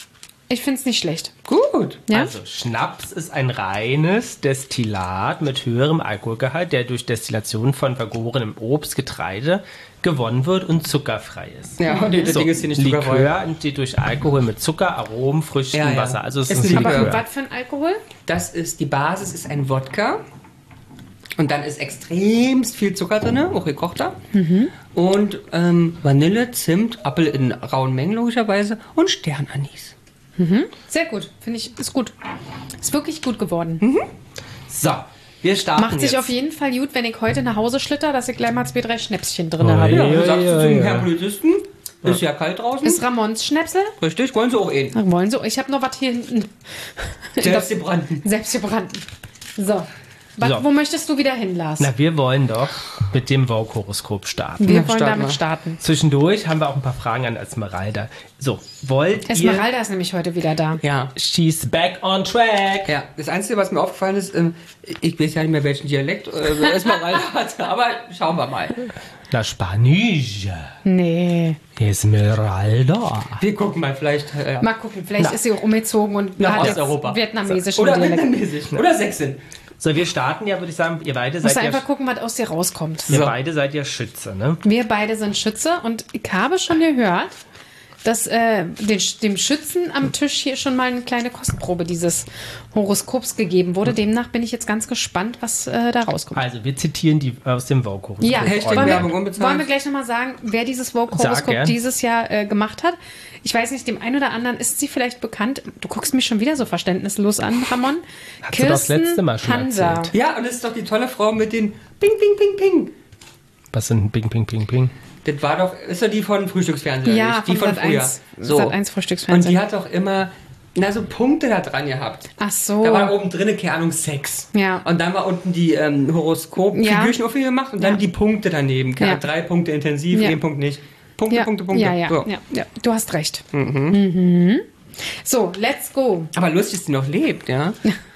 Speaker 1: Ich finde es nicht schlecht.
Speaker 3: Gut.
Speaker 1: Ja?
Speaker 2: Also Schnaps ist ein reines Destillat mit höherem Alkoholgehalt, der durch Destillation von vergorenem Obst, Getreide gewonnen wird und zuckerfrei ist.
Speaker 3: Ja, und das
Speaker 2: So,
Speaker 3: Ding ist hier nicht zuckerfrei.
Speaker 2: Likör entsteht durch Alkohol mit Zucker, Aromen, Früchten,
Speaker 3: Ja, ja.
Speaker 2: Wasser. Also es
Speaker 3: Ist
Speaker 2: ist
Speaker 3: ein
Speaker 2: ein
Speaker 3: Likör.
Speaker 1: Aber
Speaker 2: Likör.
Speaker 1: was für ein Alkohol?
Speaker 3: Das ist, die Basis ist ein Wodka. Und dann ist extremst viel Zucker drin, auch gekochter. Und ähm, Vanille, Zimt, Apfel in rauen Mengen logischerweise und Sternanis.
Speaker 1: Sehr gut, finde ich, ist gut. Ist wirklich gut geworden.
Speaker 2: So, wir starten
Speaker 1: Macht sich
Speaker 2: jetzt.
Speaker 1: auf jeden Fall gut, wenn ich heute nach Hause schlitter, dass ich gleich mal zwei, drei Schnäpschen drin
Speaker 2: Oh,
Speaker 1: habe.
Speaker 2: ja.
Speaker 3: Ja, du sagst
Speaker 2: ja,
Speaker 3: du zum
Speaker 2: ja.
Speaker 3: Herrn Polizisten, ist ja kalt draußen.
Speaker 1: Ist Ramons Schnäpsel?
Speaker 3: Richtig, wollen sie auch eh.
Speaker 1: Ach, wollen Sie? Ich habe noch was hier hinten.
Speaker 3: Selbst gebrannten.
Speaker 1: Selbstgebrannten. So. Was,
Speaker 2: So.
Speaker 1: Wo möchtest du wieder hin, Lars?
Speaker 2: Na, wir wollen doch mit dem Vogue-Horoskop starten.
Speaker 1: Wir
Speaker 3: Ja,
Speaker 1: wollen
Speaker 3: start
Speaker 1: damit
Speaker 3: mal.
Speaker 1: starten.
Speaker 2: Zwischendurch haben wir auch ein paar Fragen an Esmeralda. So, wollt ihr...
Speaker 1: Esmeralda ist nämlich heute wieder da.
Speaker 3: Ja.
Speaker 2: She's back on track.
Speaker 3: Ja, das Einzige, was mir aufgefallen ist, ähm, ich weiß ja nicht mehr, welchen Dialekt äh, Esmeralda hat, aber schauen wir mal.
Speaker 2: La Spanish.
Speaker 1: Nee.
Speaker 2: Esmeralda.
Speaker 3: Wir gucken mal, vielleicht. Äh,
Speaker 1: Mal gucken, vielleicht
Speaker 2: Na.
Speaker 1: ist sie auch umgezogen und
Speaker 3: Nach
Speaker 1: hat jetzt
Speaker 3: Osteuropa.
Speaker 1: vietnamesischen
Speaker 3: oder
Speaker 1: Dialekt.
Speaker 3: vietnamesisch. Oder Sächsin.
Speaker 2: So, wir starten ja, würde ich sagen, ihr beide
Speaker 1: Musst
Speaker 2: seid
Speaker 1: du
Speaker 2: ja,
Speaker 1: einfach gucken, was aus dir rauskommt.
Speaker 2: ihr
Speaker 3: So.
Speaker 2: beide seid ja Schütze, ne?
Speaker 1: Wir beide sind Schütze und ich habe schon gehört, dass äh, den, dem Schützen am Tisch hier schon mal eine kleine Kostprobe dieses Horoskops gegeben wurde. Demnach bin ich jetzt ganz gespannt, was äh, da rauskommt.
Speaker 2: Also, wir zitieren die aus dem Vogue-Horoskop.
Speaker 1: Ja,
Speaker 3: Hashtag
Speaker 1: wollen
Speaker 3: Werbung
Speaker 1: wir,
Speaker 3: unbezahlt.
Speaker 1: wollen wir gleich nochmal sagen, wer dieses
Speaker 2: Sag
Speaker 1: Vogue-Horoskop
Speaker 2: gern.
Speaker 1: dieses Jahr äh, gemacht hat? Ich weiß nicht, dem einen oder anderen ist sie vielleicht bekannt. Du guckst mich schon wieder so verständnislos an, Ramon.
Speaker 2: Hat sie doch das letzte Mal schon
Speaker 1: Hansa.
Speaker 2: erzählt.
Speaker 3: Ja, und das ist doch die tolle Frau mit den Ping, Ping, Ping, Ping.
Speaker 2: Was sind Ping, Ping, Ping, Ping?
Speaker 3: Das war doch, ist doch die von Frühstücksfernsehen,
Speaker 1: Ja,
Speaker 3: nicht? Die
Speaker 1: von
Speaker 3: von
Speaker 1: Sat
Speaker 3: früher.
Speaker 1: eins
Speaker 3: So.
Speaker 1: Sat eins
Speaker 3: Und
Speaker 1: Frühstücksfernsehen.
Speaker 3: die hat doch immer, na, so Punkte da dran gehabt.
Speaker 1: Ach so.
Speaker 3: Da war oben drin, keine Ahnung, Sex.
Speaker 1: Ja.
Speaker 3: Und dann war unten die ähm, Horoskop-Figürchen
Speaker 1: Ja.
Speaker 3: auf gemacht und dann
Speaker 1: Ja.
Speaker 3: die Punkte daneben. Keine
Speaker 1: Ja.
Speaker 3: Ahnung, Drei Punkte intensiv,
Speaker 1: Ja.
Speaker 3: ein Punkt nicht. Punkte,
Speaker 1: ja,
Speaker 3: Punkte, Punkte.
Speaker 1: Ja, ja,
Speaker 3: so.
Speaker 1: ja, ja, du hast recht. Mhm. So, let's go.
Speaker 3: Aber lustig, dass sie noch lebt, ja?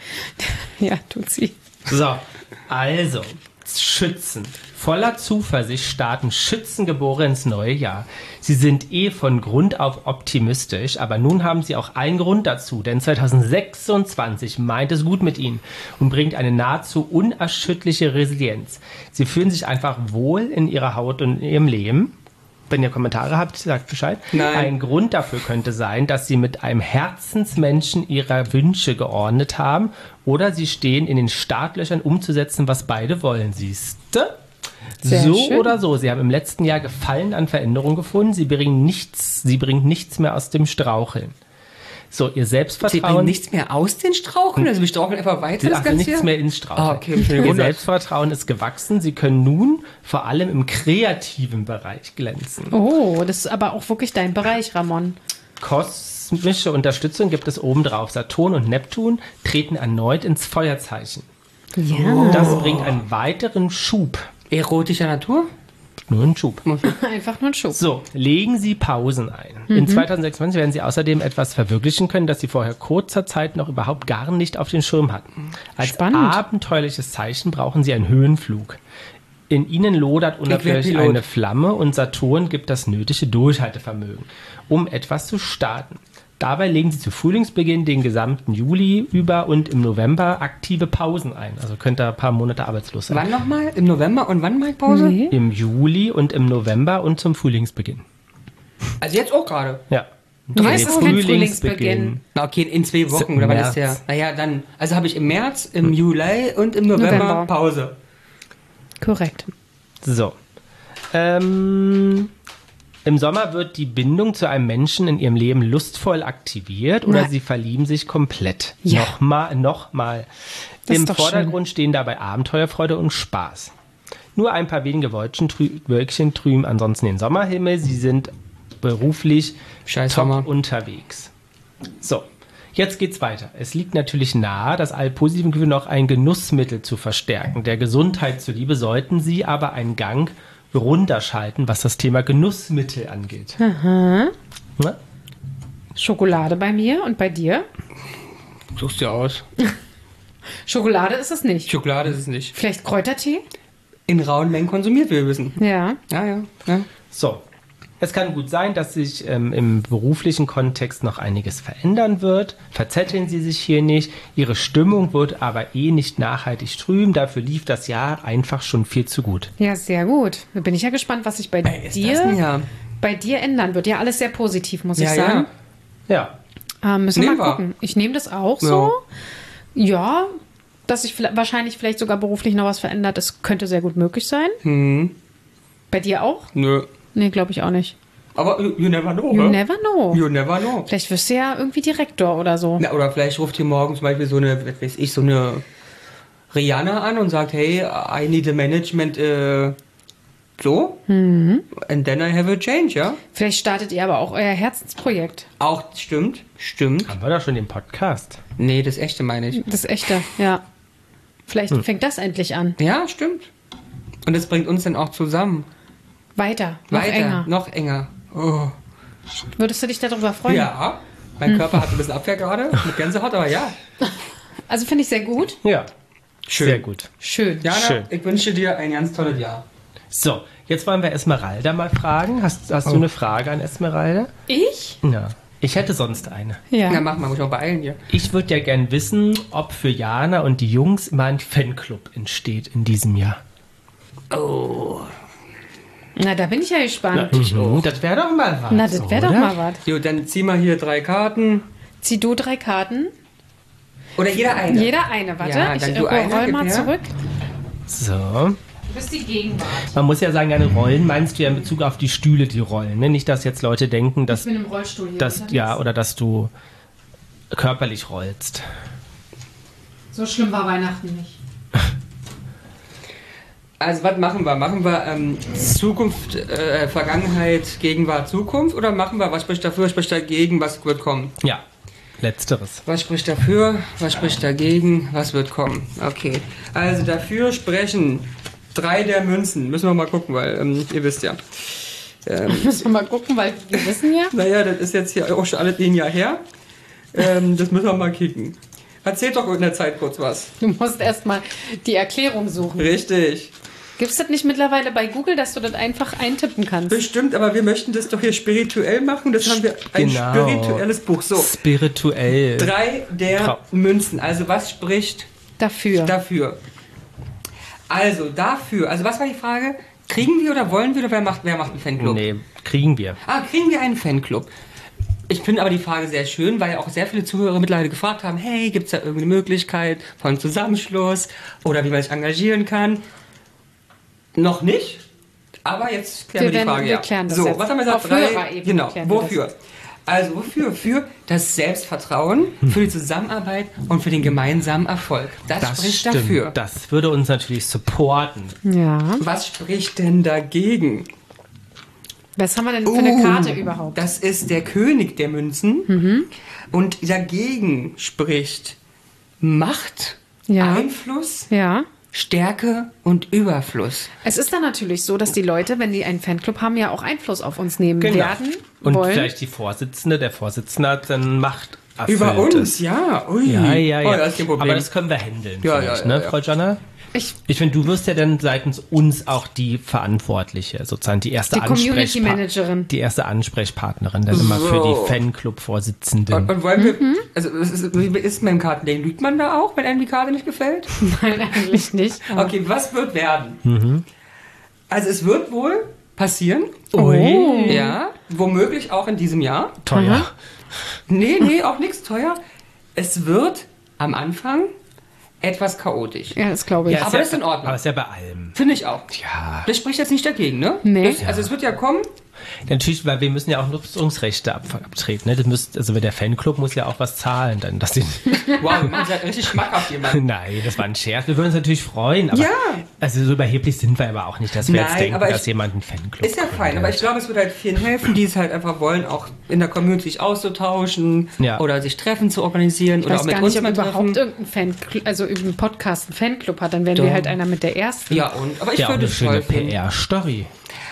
Speaker 1: Ja, tut sie.
Speaker 2: So, also, Schützen. Voller Zuversicht starten Schützengeborene ins neue Jahr. Sie sind eh von Grund auf optimistisch, aber nun haben sie auch einen Grund dazu, denn zwanzig sechsundzwanzig meint es gut mit ihnen und bringt eine nahezu unerschütterliche Resilienz. Sie fühlen sich einfach wohl in ihrer Haut und in ihrem Leben. Wenn ihr Kommentare habt, sagt Bescheid.
Speaker 3: Nein.
Speaker 2: Ein Grund dafür könnte sein, dass sie mit einem Herzensmenschen ihrer Wünsche geordnet haben oder sie stehen in den Startlöchern umzusetzen, was beide wollen. Siehste?
Speaker 1: Sehr
Speaker 2: So
Speaker 1: schön.
Speaker 2: oder so. Sie haben im letzten Jahr Gefallen an Veränderungen gefunden. Sie bringen nichts, sie bringt nichts mehr aus dem Straucheln. So, ihr
Speaker 3: Sie bringen
Speaker 2: Selbstvertrauen.
Speaker 3: nichts mehr aus den Straucheln, also wir straucheln einfach weiter das
Speaker 2: Ach,
Speaker 3: ganze
Speaker 2: nichts
Speaker 3: Jahr?
Speaker 2: mehr ins Straucheln.
Speaker 3: Ah, okay, okay,
Speaker 2: Ihr
Speaker 3: wundert.
Speaker 2: Selbstvertrauen ist gewachsen. Sie können nun vor allem im kreativen Bereich glänzen.
Speaker 1: Oh, das ist aber auch wirklich dein Bereich, Ramon.
Speaker 2: Kosmische Unterstützung gibt es obendrauf. Saturn und Neptun treten erneut ins Feuerzeichen.
Speaker 1: Ja.
Speaker 2: Das bringt einen weiteren Schub.
Speaker 3: Erotischer Natur?
Speaker 2: Nur einen Schub.
Speaker 1: Einfach nur ein Schub.
Speaker 2: So, legen Sie Pausen ein. In zwanzig sechsundzwanzig werden Sie außerdem etwas verwirklichen können, das Sie vorher kurzer Zeit noch überhaupt gar nicht auf den Schirm hatten. Als
Speaker 1: Spannend.
Speaker 2: abenteuerliches Zeichen brauchen Sie einen Höhenflug. In Ihnen lodert unaufhörlich
Speaker 3: Pilot.
Speaker 2: eine Flamme und Saturn gibt das nötige Durchhaltevermögen, um etwas zu starten. Dabei legen Sie zu Frühlingsbeginn den gesamten Juli über und im November aktive Pausen ein. Also könnte ein paar Monate arbeitslos sein.
Speaker 3: Wann nochmal? Im November und wann mal Pause?
Speaker 1: Nee.
Speaker 2: Im Juli und im November und zum Frühlingsbeginn.
Speaker 3: Also jetzt auch gerade.
Speaker 2: Ja.
Speaker 1: Du weißt auch kein Frühlingsbeginn.
Speaker 3: Na okay, in zwei Wochen, oder wann
Speaker 2: März.
Speaker 3: ist der? Naja, dann, also habe ich im März, im Juli und im November,
Speaker 1: November.
Speaker 3: Pause.
Speaker 1: Korrekt.
Speaker 2: So. Ähm, Im Sommer wird die Bindung zu einem Menschen in ihrem Leben lustvoll aktiviert oder
Speaker 1: Na.
Speaker 2: sie verlieben sich komplett.
Speaker 1: Ja.
Speaker 2: Nochmal, nochmal.
Speaker 1: Das
Speaker 2: Im
Speaker 1: ist doch
Speaker 2: Vordergrund stehen dabei Abenteuerfreude und Spaß. Nur ein paar wenige Wölkchen, trü Wölkchen trüben ansonsten den Sommerhimmel. Sie sind beruflich
Speaker 3: Scheiß
Speaker 2: top
Speaker 3: Sommer.
Speaker 2: unterwegs. So, jetzt geht's weiter. Es liegt natürlich nahe, dass alle positiven Gefühle noch ein Genussmittel zu verstärken. Der Gesundheit zuliebe sollten Sie aber einen Gang runterschalten, was das Thema Genussmittel angeht.
Speaker 1: Aha.
Speaker 2: Na?
Speaker 1: Schokolade bei mir und bei dir?
Speaker 3: Suchst du aus.
Speaker 1: Schokolade ist es nicht.
Speaker 3: Schokolade ist es nicht.
Speaker 1: Vielleicht Kräutertee?
Speaker 3: In rauen Mengen konsumiert, wie wir wissen.
Speaker 1: Ja.
Speaker 3: Ja, ja. ja.
Speaker 2: So, Es kann gut sein, dass sich ähm, im beruflichen Kontext noch einiges verändern wird. Verzetteln Sie sich hier nicht. Ihre Stimmung wird aber eh nicht nachhaltig trüben. Dafür lief das Jahr einfach schon viel zu gut.
Speaker 1: Ja, sehr gut. Da bin ich ja gespannt, was sich bei
Speaker 3: Ey, ist
Speaker 1: dir
Speaker 3: das ein Jahr?
Speaker 1: bei dir ändern wird. Ja, alles sehr positiv, muss
Speaker 3: Ja,
Speaker 1: ich sagen.
Speaker 2: Ja.
Speaker 1: Ähm, müssen wir
Speaker 3: Nehmen
Speaker 1: mal
Speaker 3: wir.
Speaker 1: gucken. Ich nehme das auch so. Ja, dass sich vielleicht, wahrscheinlich vielleicht sogar beruflich noch was verändert, das könnte sehr gut möglich sein.
Speaker 3: Hm.
Speaker 1: Bei dir auch?
Speaker 3: Nö.
Speaker 1: Nee, glaube ich auch nicht.
Speaker 3: Aber you, you never know,
Speaker 1: You
Speaker 3: ne?
Speaker 1: never know.
Speaker 3: You never know.
Speaker 1: Vielleicht wirst du ja irgendwie Direktor oder so.
Speaker 3: Na, oder vielleicht ruft hier morgen zum Beispiel so eine, was weiß ich, so eine Rihanna an und sagt, hey, I need a management, äh, so.
Speaker 1: Mhm.
Speaker 3: And then I have a change, ja?
Speaker 1: Vielleicht startet ihr aber auch euer Herzensprojekt.
Speaker 3: Auch, stimmt, stimmt.
Speaker 2: Haben wir doch schon den Podcast.
Speaker 3: Nee, das echte meine ich.
Speaker 1: Das echte, ja. Vielleicht
Speaker 3: Hm.
Speaker 1: fängt das endlich an.
Speaker 3: Ja, stimmt. Und das bringt uns dann auch zusammen.
Speaker 1: Weiter, noch
Speaker 3: Weiter,
Speaker 1: enger.
Speaker 3: noch enger. Oh.
Speaker 1: Würdest du dich darüber freuen?
Speaker 3: Ja, mein Körper hat ein bisschen Abwehr gerade mit Gänsehaut, aber ja.
Speaker 1: Also finde ich sehr gut.
Speaker 2: Ja.
Speaker 3: Schön.
Speaker 2: Sehr gut.
Speaker 1: Schön.
Speaker 3: Jana,
Speaker 2: Schön.
Speaker 3: ich wünsche dir ein ganz tolles Jahr.
Speaker 2: So, jetzt wollen wir Esmeralda mal fragen. Hast, hast
Speaker 3: Oh.
Speaker 2: du eine Frage an Esmeralda?
Speaker 1: Ich?
Speaker 2: Ja. Ich hätte sonst eine.
Speaker 1: Ja.
Speaker 3: Na, mach mal, muss ich auch beeilen hier.
Speaker 2: Ich würde ja gern wissen, ob für Jana und die Jungs mal ein Fanclub entsteht in diesem Jahr.
Speaker 1: Na, da bin ich ja gespannt.
Speaker 2: Mhm, das wäre doch mal was.
Speaker 1: Na, das wäre doch
Speaker 2: oder?
Speaker 1: mal was.
Speaker 3: Jo, dann zieh mal hier drei Karten.
Speaker 1: Zieh du drei Karten.
Speaker 3: Oder jeder eine.
Speaker 1: Jeder eine, warte.
Speaker 3: Ja,
Speaker 1: ich
Speaker 3: dann
Speaker 1: äh,
Speaker 3: du eine,
Speaker 1: roll
Speaker 3: gib
Speaker 1: mal
Speaker 3: her.
Speaker 1: zurück.
Speaker 2: So.
Speaker 1: Du bist die Gegenwart.
Speaker 2: Man muss ja sagen, deine Rollen meinst du ja in Bezug auf die Stühle, die rollen. Ne? Nicht, dass jetzt Leute denken, dass,
Speaker 1: Ich bin im Rollstuhl hier.
Speaker 2: dass
Speaker 1: unterwegs.
Speaker 2: ja, oder dass du körperlich rollst.
Speaker 1: So schlimm war Weihnachten nicht.
Speaker 3: Also, was machen wir? Machen wir ähm, Zukunft, äh, Vergangenheit, Gegenwart, Zukunft? Oder machen wir, was spricht dafür, was spricht dagegen, was wird kommen?
Speaker 2: Ja, letzteres.
Speaker 3: Was spricht dafür, was spricht dagegen, was wird kommen? Okay. Also, dafür sprechen drei der Münzen. Müssen wir mal gucken, weil ähm, ihr wisst ja. Ähm,
Speaker 1: Müssen wir mal gucken, weil wir wissen ja.
Speaker 3: naja, das ist jetzt hier auch schon alles ein Jahr her. Ähm, das müssen wir mal kicken. Erzählt doch in der Zeit kurz was.
Speaker 1: Du musst erstmal die Erklärung suchen.
Speaker 3: Richtig.
Speaker 1: Gibt es das nicht mittlerweile bei Google, dass du das einfach eintippen kannst?
Speaker 3: Bestimmt, aber wir möchten das doch hier spirituell machen. Das haben wir ein
Speaker 2: Genau.
Speaker 3: spirituelles Buch. So,
Speaker 2: Spirituell.
Speaker 3: drei der
Speaker 2: Trau-
Speaker 3: Münzen. Also was spricht
Speaker 1: Dafür.
Speaker 3: dafür? Also dafür. Also was war die Frage? Kriegen wir oder wollen wir oder wer macht, wer macht einen Fanclub?
Speaker 2: Nee, kriegen wir.
Speaker 3: Ah, kriegen wir einen Fanclub? Ich finde aber die Frage sehr schön, weil auch sehr viele Zuhörer mittlerweile gefragt haben, hey, gibt es da irgendeine Möglichkeit von Zusammenschluss oder wie man sich engagieren kann? Noch nicht, aber jetzt klären wir,
Speaker 1: Wir
Speaker 3: die
Speaker 1: werden-
Speaker 3: Frage.
Speaker 1: wir
Speaker 3: ja.
Speaker 1: klären das
Speaker 3: so,
Speaker 1: jetzt.
Speaker 3: was haben wir gesagt?
Speaker 1: Auf
Speaker 3: Drei,
Speaker 1: Hörerebene
Speaker 3: genau,
Speaker 1: klären wir
Speaker 3: wofür? Also wofür? Für das Selbstvertrauen, für die Zusammenarbeit und für den gemeinsamen Erfolg. Das,
Speaker 2: Das
Speaker 3: spricht
Speaker 2: stimmt.
Speaker 3: dafür.
Speaker 2: Das würde uns natürlich supporten.
Speaker 1: Ja.
Speaker 3: Was spricht denn dagegen?
Speaker 1: Was haben wir denn für eine
Speaker 3: Uh,
Speaker 1: Karte überhaupt?
Speaker 3: Das ist der König der Münzen.
Speaker 1: Mhm.
Speaker 3: Und dagegen spricht Macht,
Speaker 1: Ja.
Speaker 3: Einfluss,
Speaker 1: Ja.
Speaker 3: Stärke und Überfluss.
Speaker 1: Es ist dann natürlich so, dass die Leute, wenn die einen Fanclub haben, ja auch Einfluss auf uns nehmen
Speaker 2: Genau.
Speaker 1: werden,
Speaker 2: Und
Speaker 1: wollen.
Speaker 2: vielleicht die Vorsitzende, der Vorsitzende hat dann Macht erfüllt.
Speaker 3: Über uns, ja. Ui.
Speaker 2: Ja, ja, ja.
Speaker 3: Oh, das ist kein Problem.
Speaker 2: Aber das können wir handeln,
Speaker 3: Ja,
Speaker 2: finde
Speaker 3: ja,
Speaker 2: ich,
Speaker 3: ja,
Speaker 2: ne,
Speaker 3: ja.
Speaker 2: Frau Janna?
Speaker 1: Ich,
Speaker 2: Ich finde, du wirst ja dann seitens uns auch die Verantwortliche, sozusagen die erste
Speaker 1: Die Community
Speaker 2: Ansprechpa-
Speaker 1: Managerin.
Speaker 2: Die erste Ansprechpartnerin, dann immer
Speaker 3: So.
Speaker 2: für die Fanclub-Vorsitzenden.
Speaker 3: Und, und wollen wir,
Speaker 1: Mhm.
Speaker 3: also es ist, wie ist mit dem Kartenlegen? Lügt man da auch, wenn einem die Karte nicht gefällt?
Speaker 1: nein, eigentlich nicht.
Speaker 3: Okay, was wird werden?
Speaker 2: Mhm.
Speaker 3: Also es wird wohl passieren.
Speaker 2: Ui.
Speaker 3: Ja, womöglich auch in diesem Jahr.
Speaker 2: Teuer.
Speaker 3: Nee, nee, auch nichts teuer. Es wird am Anfang etwas chaotisch.
Speaker 1: Ja, das glaube ich.
Speaker 3: Aber das ist in Ordnung.
Speaker 2: Aber ist ja bei allem.
Speaker 3: Finde ich auch.
Speaker 2: Ja.
Speaker 3: Das spricht jetzt nicht dagegen, ne?
Speaker 1: Nee.
Speaker 3: Das, also es wird ja kommen.
Speaker 2: Natürlich, weil wir müssen ja auch Nutzungsrechte ab, abtreten. Ne? Das müsst, also der Fanclub muss ja auch was zahlen. Dann, dass die,
Speaker 3: Wow, man seid richtig schmackhaft jemand.
Speaker 2: Nein, das war ein Scherz. Wir würden uns natürlich freuen. Aber
Speaker 3: Ja.
Speaker 2: Also so überheblich sind wir aber auch nicht, dass wir
Speaker 3: Nein,
Speaker 2: jetzt denken,
Speaker 3: aber ich-
Speaker 2: dass jemand einen Fanclub
Speaker 3: Ist ja fein, aber ich
Speaker 2: gründet.
Speaker 3: glaube, es wird halt vielen helfen, die es halt einfach wollen, auch in der Community sich auszutauschen
Speaker 2: Ja.
Speaker 3: oder sich Treffen zu organisieren
Speaker 1: Ich
Speaker 3: oder
Speaker 1: weiß
Speaker 3: auch mit
Speaker 1: gar
Speaker 3: uns
Speaker 1: nicht, ob
Speaker 3: mal
Speaker 1: überhaupt
Speaker 3: treffen.
Speaker 1: irgendein Fanclub, also über einen Podcast einen Fanclub hat, dann wären
Speaker 3: Doch.
Speaker 1: wir halt einer mit der ersten.
Speaker 3: Ja, und, aber ich
Speaker 2: Ja, auch
Speaker 3: würde
Speaker 2: eine
Speaker 3: es
Speaker 2: schöne
Speaker 3: toll finden.
Speaker 2: P R-Story.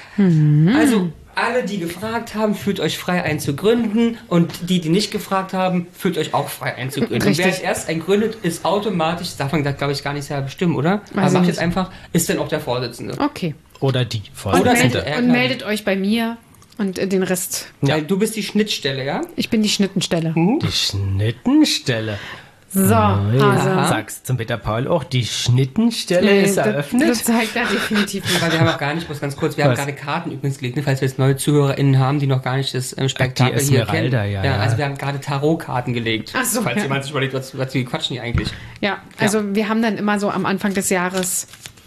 Speaker 3: Also, alle, die gefragt haben, fühlt euch frei einzugründen und die, die nicht gefragt haben, fühlt euch auch frei einzugründen.
Speaker 1: Richtig.
Speaker 3: Und wer es erst eingründet, ist automatisch, das darf man da glaube ich gar nicht selber bestimmen, oder?
Speaker 1: Weiß
Speaker 3: Aber
Speaker 1: ich
Speaker 3: macht
Speaker 1: nicht.
Speaker 3: jetzt einfach, ist dann auch der Vorsitzende.
Speaker 1: Okay.
Speaker 2: Oder die
Speaker 1: Und,
Speaker 3: Oder
Speaker 2: Vorsitzende.
Speaker 3: Ente.
Speaker 1: meldet, und meldet euch bei mir Und äh, den Rest.
Speaker 2: Ja.
Speaker 3: Weil du bist die Schnittstelle, ja?
Speaker 1: Ich bin die Schnittenstelle.
Speaker 2: Die Schnittenstelle.
Speaker 1: So,
Speaker 2: Ja.
Speaker 1: Hase.
Speaker 2: Sagst zum Peter Paul auch, die Schnittenstelle
Speaker 1: Nee,
Speaker 2: ist
Speaker 1: das,
Speaker 2: eröffnet.
Speaker 1: das zeigt er definitiv nicht.
Speaker 3: Aber wir haben auch gar nicht, muss ganz kurz, wir
Speaker 2: Was?
Speaker 3: haben gerade Karten übrigens gelegt, ne, falls wir jetzt neue ZuhörerInnen haben, die noch gar nicht das ähm, Spektakel
Speaker 2: Die
Speaker 3: hier kennen.
Speaker 2: Esmeralda, ja, ja.
Speaker 3: Also wir haben gerade Tarotkarten gelegt.
Speaker 1: Ach so,
Speaker 3: Falls
Speaker 1: ja.
Speaker 3: jemand sich überlegt, was, was wir quatschen hier eigentlich.
Speaker 1: Ja, also wir haben dann immer so am Anfang des Jahres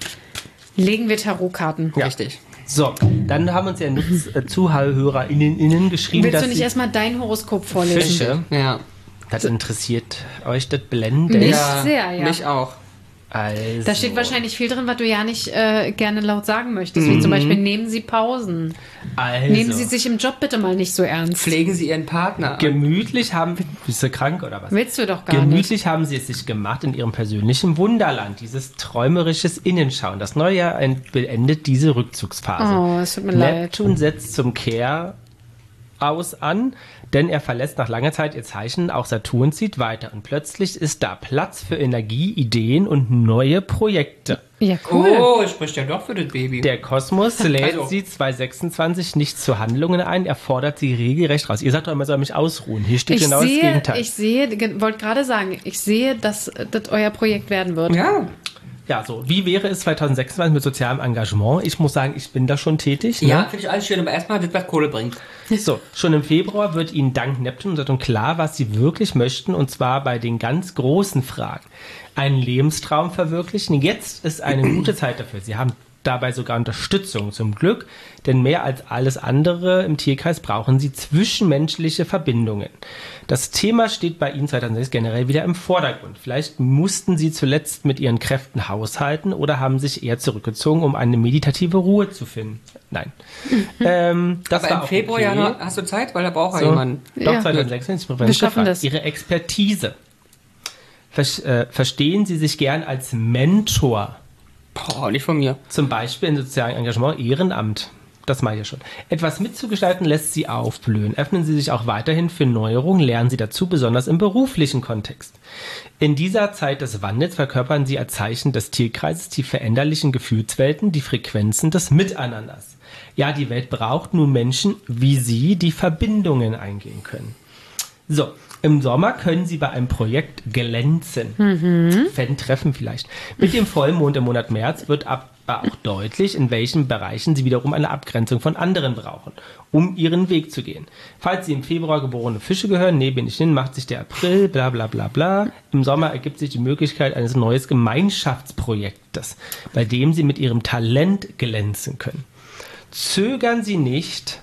Speaker 1: legen wir Tarotkarten.
Speaker 2: Ja.
Speaker 3: Richtig.
Speaker 2: So, dann haben uns ja Nutz, äh, ZuhörerInnen innen geschrieben,
Speaker 1: Willst
Speaker 2: dass
Speaker 1: du nicht
Speaker 2: sie
Speaker 1: erstmal dein Horoskop vorlesen?
Speaker 2: Fische,
Speaker 3: Ja.
Speaker 2: das interessiert euch das blendend.
Speaker 1: Mich
Speaker 3: ja,
Speaker 1: sehr, ja.
Speaker 3: Mich auch.
Speaker 2: Also,
Speaker 1: Da steht wahrscheinlich viel drin, was du ja nicht äh, gerne laut sagen möchtest. Wie zum Beispiel, nehmen Sie Pausen.
Speaker 2: also
Speaker 1: Nehmen Sie sich im Job bitte mal nicht so ernst.
Speaker 3: Pflegen Sie Ihren Partner.
Speaker 2: gemütlich haben... Bist du krank oder was?
Speaker 1: Willst du doch gar
Speaker 2: Gemütlich
Speaker 1: nicht.
Speaker 2: haben sie es sich gemacht in ihrem persönlichen Wunderland. Dieses träumerisches Innenschauen. Das neue Jahr ein- beendet diese Rückzugsphase.
Speaker 1: Oh, es tut mir leid.
Speaker 2: Neptun setzt zum Kehr aus an, denn er verlässt nach langer Zeit ihr Zeichen, auch Saturn zieht weiter und plötzlich ist da Platz für Energie, Ideen und neue Projekte.
Speaker 1: Ja, cool.
Speaker 3: Oh, es spricht ja doch für das Baby.
Speaker 2: Der Kosmos lädt
Speaker 3: Also.
Speaker 2: sie zwanzig sechsundzwanzig nicht zu Handlungen ein, er fordert sie regelrecht raus. Ihr sagt doch immer, soll mich ausruhen. Hier steht
Speaker 1: Ich
Speaker 2: genau das
Speaker 1: sehe,
Speaker 2: Gegenteil.
Speaker 1: ich sehe, wollte gerade sagen, ich sehe, dass das euer Projekt werden wird.
Speaker 3: ja.
Speaker 2: Ja, so, wie wäre es zwanzig sechsundzwanzig mit sozialem Engagement? Ich muss sagen, ich bin da schon tätig. Ne?
Speaker 3: Ja, finde ich alles schön, aber erstmal das, was Kohle bringt.
Speaker 2: So, schon im Februar wird Ihnen dank Neptun und Saturn klar, was Sie wirklich möchten, und zwar bei den ganz großen Fragen. Einen Lebenstraum verwirklichen. Jetzt ist eine gute Zeit dafür. Sie haben dabei sogar Unterstützung zum Glück, denn mehr als alles andere im Tierkreis brauchen Sie zwischenmenschliche Verbindungen. Das Thema steht bei Ihnen zwanzig sechsundzwanzig generell wieder im Vordergrund. Vielleicht mussten Sie zuletzt mit Ihren Kräften haushalten oder haben sich eher zurückgezogen, um eine meditative Ruhe zu finden. Nein. ähm, das
Speaker 3: Aber
Speaker 2: war
Speaker 3: im
Speaker 2: auch
Speaker 3: Februar
Speaker 2: okay.
Speaker 3: ja noch, hast du Zeit, weil da braucht er
Speaker 2: So,
Speaker 3: jemanden.
Speaker 2: doch,
Speaker 1: Ja.
Speaker 2: zwanzig sechsundzwanzig.
Speaker 1: Wir schaffen das.
Speaker 2: Ihre Expertise. Ver äh, verstehen Sie sich gern als Mentor,
Speaker 3: Boah, nicht von mir.
Speaker 2: zum Beispiel in sozialem Engagement, Ehrenamt. Das meine ich ja schon. Etwas mitzugestalten lässt Sie aufblühen. Öffnen Sie sich auch weiterhin für Neuerungen, lernen Sie dazu, besonders im beruflichen Kontext. In dieser Zeit des Wandels verkörpern Sie als Zeichen des Tierkreises die veränderlichen Gefühlswelten, die Frequenzen des Miteinanders. Ja, die Welt braucht nun Menschen wie Sie, die Verbindungen eingehen können. So, im Sommer können Sie bei einem Projekt glänzen. Mhm. Fan-Treffen vielleicht. Mit dem Vollmond im Monat März wird aber auch deutlich, in welchen Bereichen Sie wiederum eine Abgrenzung von anderen brauchen, um Ihren Weg zu gehen. Falls Sie im Februar geborene Fische gehören, nee, bin ich hin, macht sich der April, bla bla bla bla. Im Sommer ergibt sich die Möglichkeit eines neuen Gemeinschaftsprojektes, bei dem Sie mit Ihrem Talent glänzen können. Zögern Sie nicht.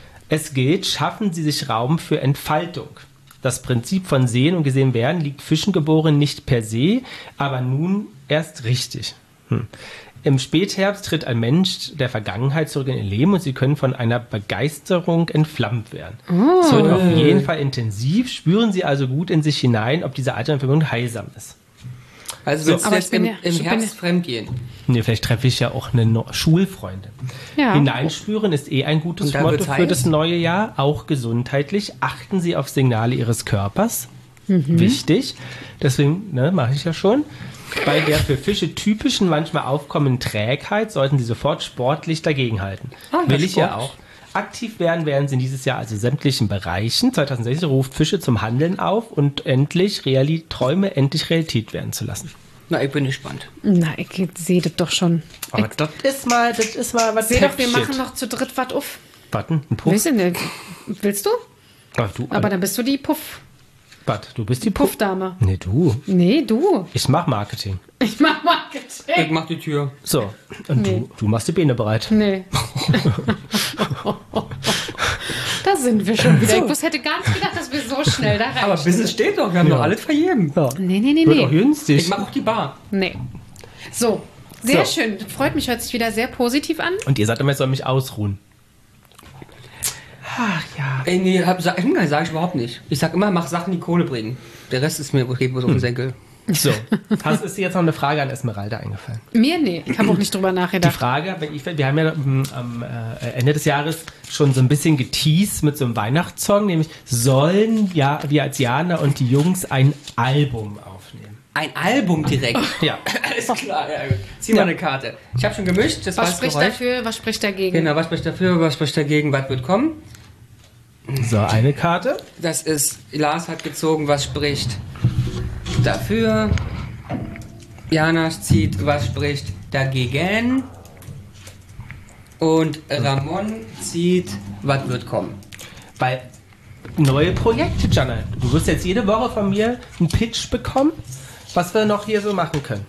Speaker 2: Es gilt, schaffen Sie sich Raum für Entfaltung. Das Prinzip von Sehen und Gesehen werden liegt Fischengeborenen nicht per se, aber nun erst richtig. Hm. Im Spätherbst tritt ein Mensch der Vergangenheit zurück in ihr Leben und sie können von einer Begeisterung entflammt werden.
Speaker 1: Oh.
Speaker 2: Es wird auf jeden Fall intensiv. Spüren Sie also gut in sich hinein, ob diese alte Verbindung heilsam ist.
Speaker 3: Also willst
Speaker 1: Aber
Speaker 3: du
Speaker 1: ich
Speaker 3: jetzt
Speaker 1: bin
Speaker 3: im,
Speaker 1: ja-
Speaker 3: im
Speaker 1: ich bin
Speaker 3: Herbst
Speaker 1: ja-
Speaker 3: fremdgehen?
Speaker 2: Nee, vielleicht treffe ich ja auch eine no- Schulfreundin.
Speaker 1: Ja.
Speaker 2: Hineinspüren ist eh ein gutes
Speaker 3: Und da
Speaker 2: Motto
Speaker 3: wird's
Speaker 2: für
Speaker 3: heiß?
Speaker 2: das neue Jahr, auch gesundheitlich. Achten Sie auf Signale Ihres Körpers. Wichtig. Deswegen, ne, mache ich ja schon. Bei der für Fische typischen, manchmal aufkommenden Trägheit sollten Sie sofort sportlich dagegenhalten.
Speaker 3: Ah, ja,
Speaker 2: Will ich ja
Speaker 3: Sport.
Speaker 2: auch. Aktiv werden werden Sie in dieses Jahr also sämtlichen Bereichen. zwanzig sechzehn ruft Fische zum Handeln auf und endlich Reali Träume endlich Realität werden zu lassen.
Speaker 3: Na, ich bin gespannt.
Speaker 1: Na, ich sehe das doch schon.
Speaker 2: Aber das ist mal, das ist mal was.
Speaker 1: Seh doch, wir
Speaker 2: Pep-Shit.
Speaker 1: machen noch zu dritt was auf.
Speaker 2: Warten, ein Puff.
Speaker 1: Weiß ich nicht. Willst du?
Speaker 2: Ach, du,
Speaker 1: Aber dann bist du die Puff,
Speaker 2: Warte, du bist die Puff.
Speaker 1: Puffdame.
Speaker 2: Nee, du.
Speaker 1: Nee, du.
Speaker 2: Ich mach Marketing.
Speaker 1: Ich mach
Speaker 3: Ich
Speaker 1: Marketing.
Speaker 3: mach die Tür.
Speaker 2: So, und
Speaker 1: Nee.
Speaker 2: du, du machst die Beine bereit.
Speaker 1: Nee. Da sind wir schon wieder. Ich hätte gar nicht gedacht, dass wir so schnell da rein.
Speaker 3: Aber Business steht doch, wir haben
Speaker 2: Ja.
Speaker 3: doch alles vergeben.
Speaker 2: Ja.
Speaker 1: Nee, nee, nee,
Speaker 2: Wird auch
Speaker 1: nee.
Speaker 2: günstig.
Speaker 3: Ich mach auch die Bar.
Speaker 1: Nee. So, sehr
Speaker 2: So.
Speaker 1: schön. Freut mich, hört sich wieder sehr positiv an.
Speaker 2: Und ihr sagt immer, ich soll mich ausruhen. Ach ja.
Speaker 3: Ey, nee, hab, sag, sag ich überhaupt nicht. Ich sag immer, mach Sachen, die Kohle bringen. Der Rest ist mir okay, bloß auf den Senkel.
Speaker 2: So, hast, ist dir jetzt noch eine Frage an Esmeralda eingefallen?
Speaker 1: Mir nee. Ich habe auch nicht drüber
Speaker 2: Die
Speaker 1: nachgedacht.
Speaker 2: Frage, wenn ich, wir haben ja ähm, am äh, Ende des Jahres schon so ein bisschen geteased mit so einem Weihnachtssong, nämlich sollen ja wir als Jana und die Jungs ein Album aufnehmen.
Speaker 3: Ein Album direkt.
Speaker 2: Ja.
Speaker 3: Alles klar. Ja, zieh mal
Speaker 2: Ja.
Speaker 3: eine Karte. Ich habe schon gemischt. Das
Speaker 1: Was
Speaker 3: war's
Speaker 1: spricht
Speaker 3: Geräusch.
Speaker 1: dafür, was spricht dagegen?
Speaker 3: Genau, was spricht dafür, was spricht dagegen, was wird kommen?
Speaker 2: So, eine Karte.
Speaker 3: Das ist, Lars hat gezogen, was spricht dafür. Jana zieht, was spricht dagegen. Und Ramon zieht, was wird kommen.
Speaker 2: Weil neue Projekte, Jana. Du wirst jetzt jede Woche von mir einen Pitch bekommen, was wir noch hier so machen können.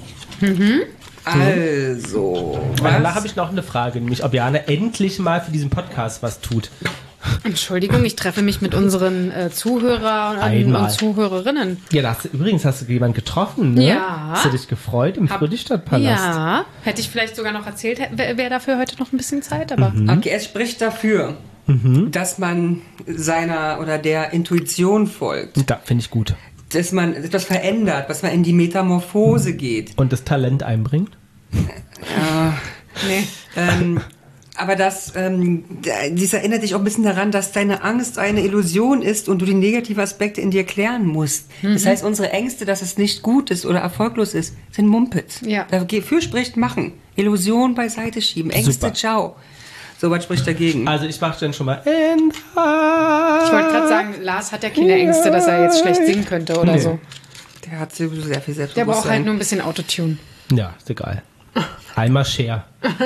Speaker 3: Also,
Speaker 2: Danach habe
Speaker 3: was?
Speaker 2: ich noch eine Frage, nämlich ob Jana endlich mal für diesen Podcast was tut.
Speaker 1: Entschuldigung, ich treffe mich mit unseren äh, Zuhörern
Speaker 2: Einmal.
Speaker 1: und Zuhörerinnen.
Speaker 2: Ja, da hast du, übrigens hast du jemanden getroffen, ne?
Speaker 1: Ja.
Speaker 2: Hast du dich gefreut im
Speaker 1: Hab-
Speaker 2: Friedrichstadtpalast?
Speaker 1: Ja, hätte ich vielleicht sogar noch erzählt, wäre wär dafür heute noch ein bisschen Zeit, aber
Speaker 2: Mhm.
Speaker 3: Okay, es spricht dafür, dass man seiner oder der Intuition folgt.
Speaker 2: Da finde ich gut.
Speaker 3: Dass man etwas verändert, dass man in die Metamorphose geht.
Speaker 2: Und das Talent einbringt?
Speaker 1: nee.
Speaker 3: Ähm, aber das, ähm, d- dies erinnert dich auch ein bisschen daran, dass deine Angst eine Illusion ist und du die negativen Aspekte in dir klären musst. Das heißt, unsere Ängste, dass es nicht gut ist oder erfolglos ist, sind Mumpitz.
Speaker 1: Ja.
Speaker 3: Dafür spricht machen. Illusion beiseite schieben. Ängste,
Speaker 2: Super.
Speaker 3: ciao. So was spricht dagegen.
Speaker 2: Also ich mache dann schon mal.
Speaker 1: Ich wollte gerade sagen, Lars hat ja keine Ängste, dass er jetzt schlecht singen könnte oder
Speaker 2: Nee.
Speaker 1: so.
Speaker 3: Der hat sehr viel
Speaker 1: Der braucht
Speaker 3: Selbstbewusstsein.
Speaker 1: halt nur ein bisschen Autotune.
Speaker 2: Ja, ist egal. Einmal Share.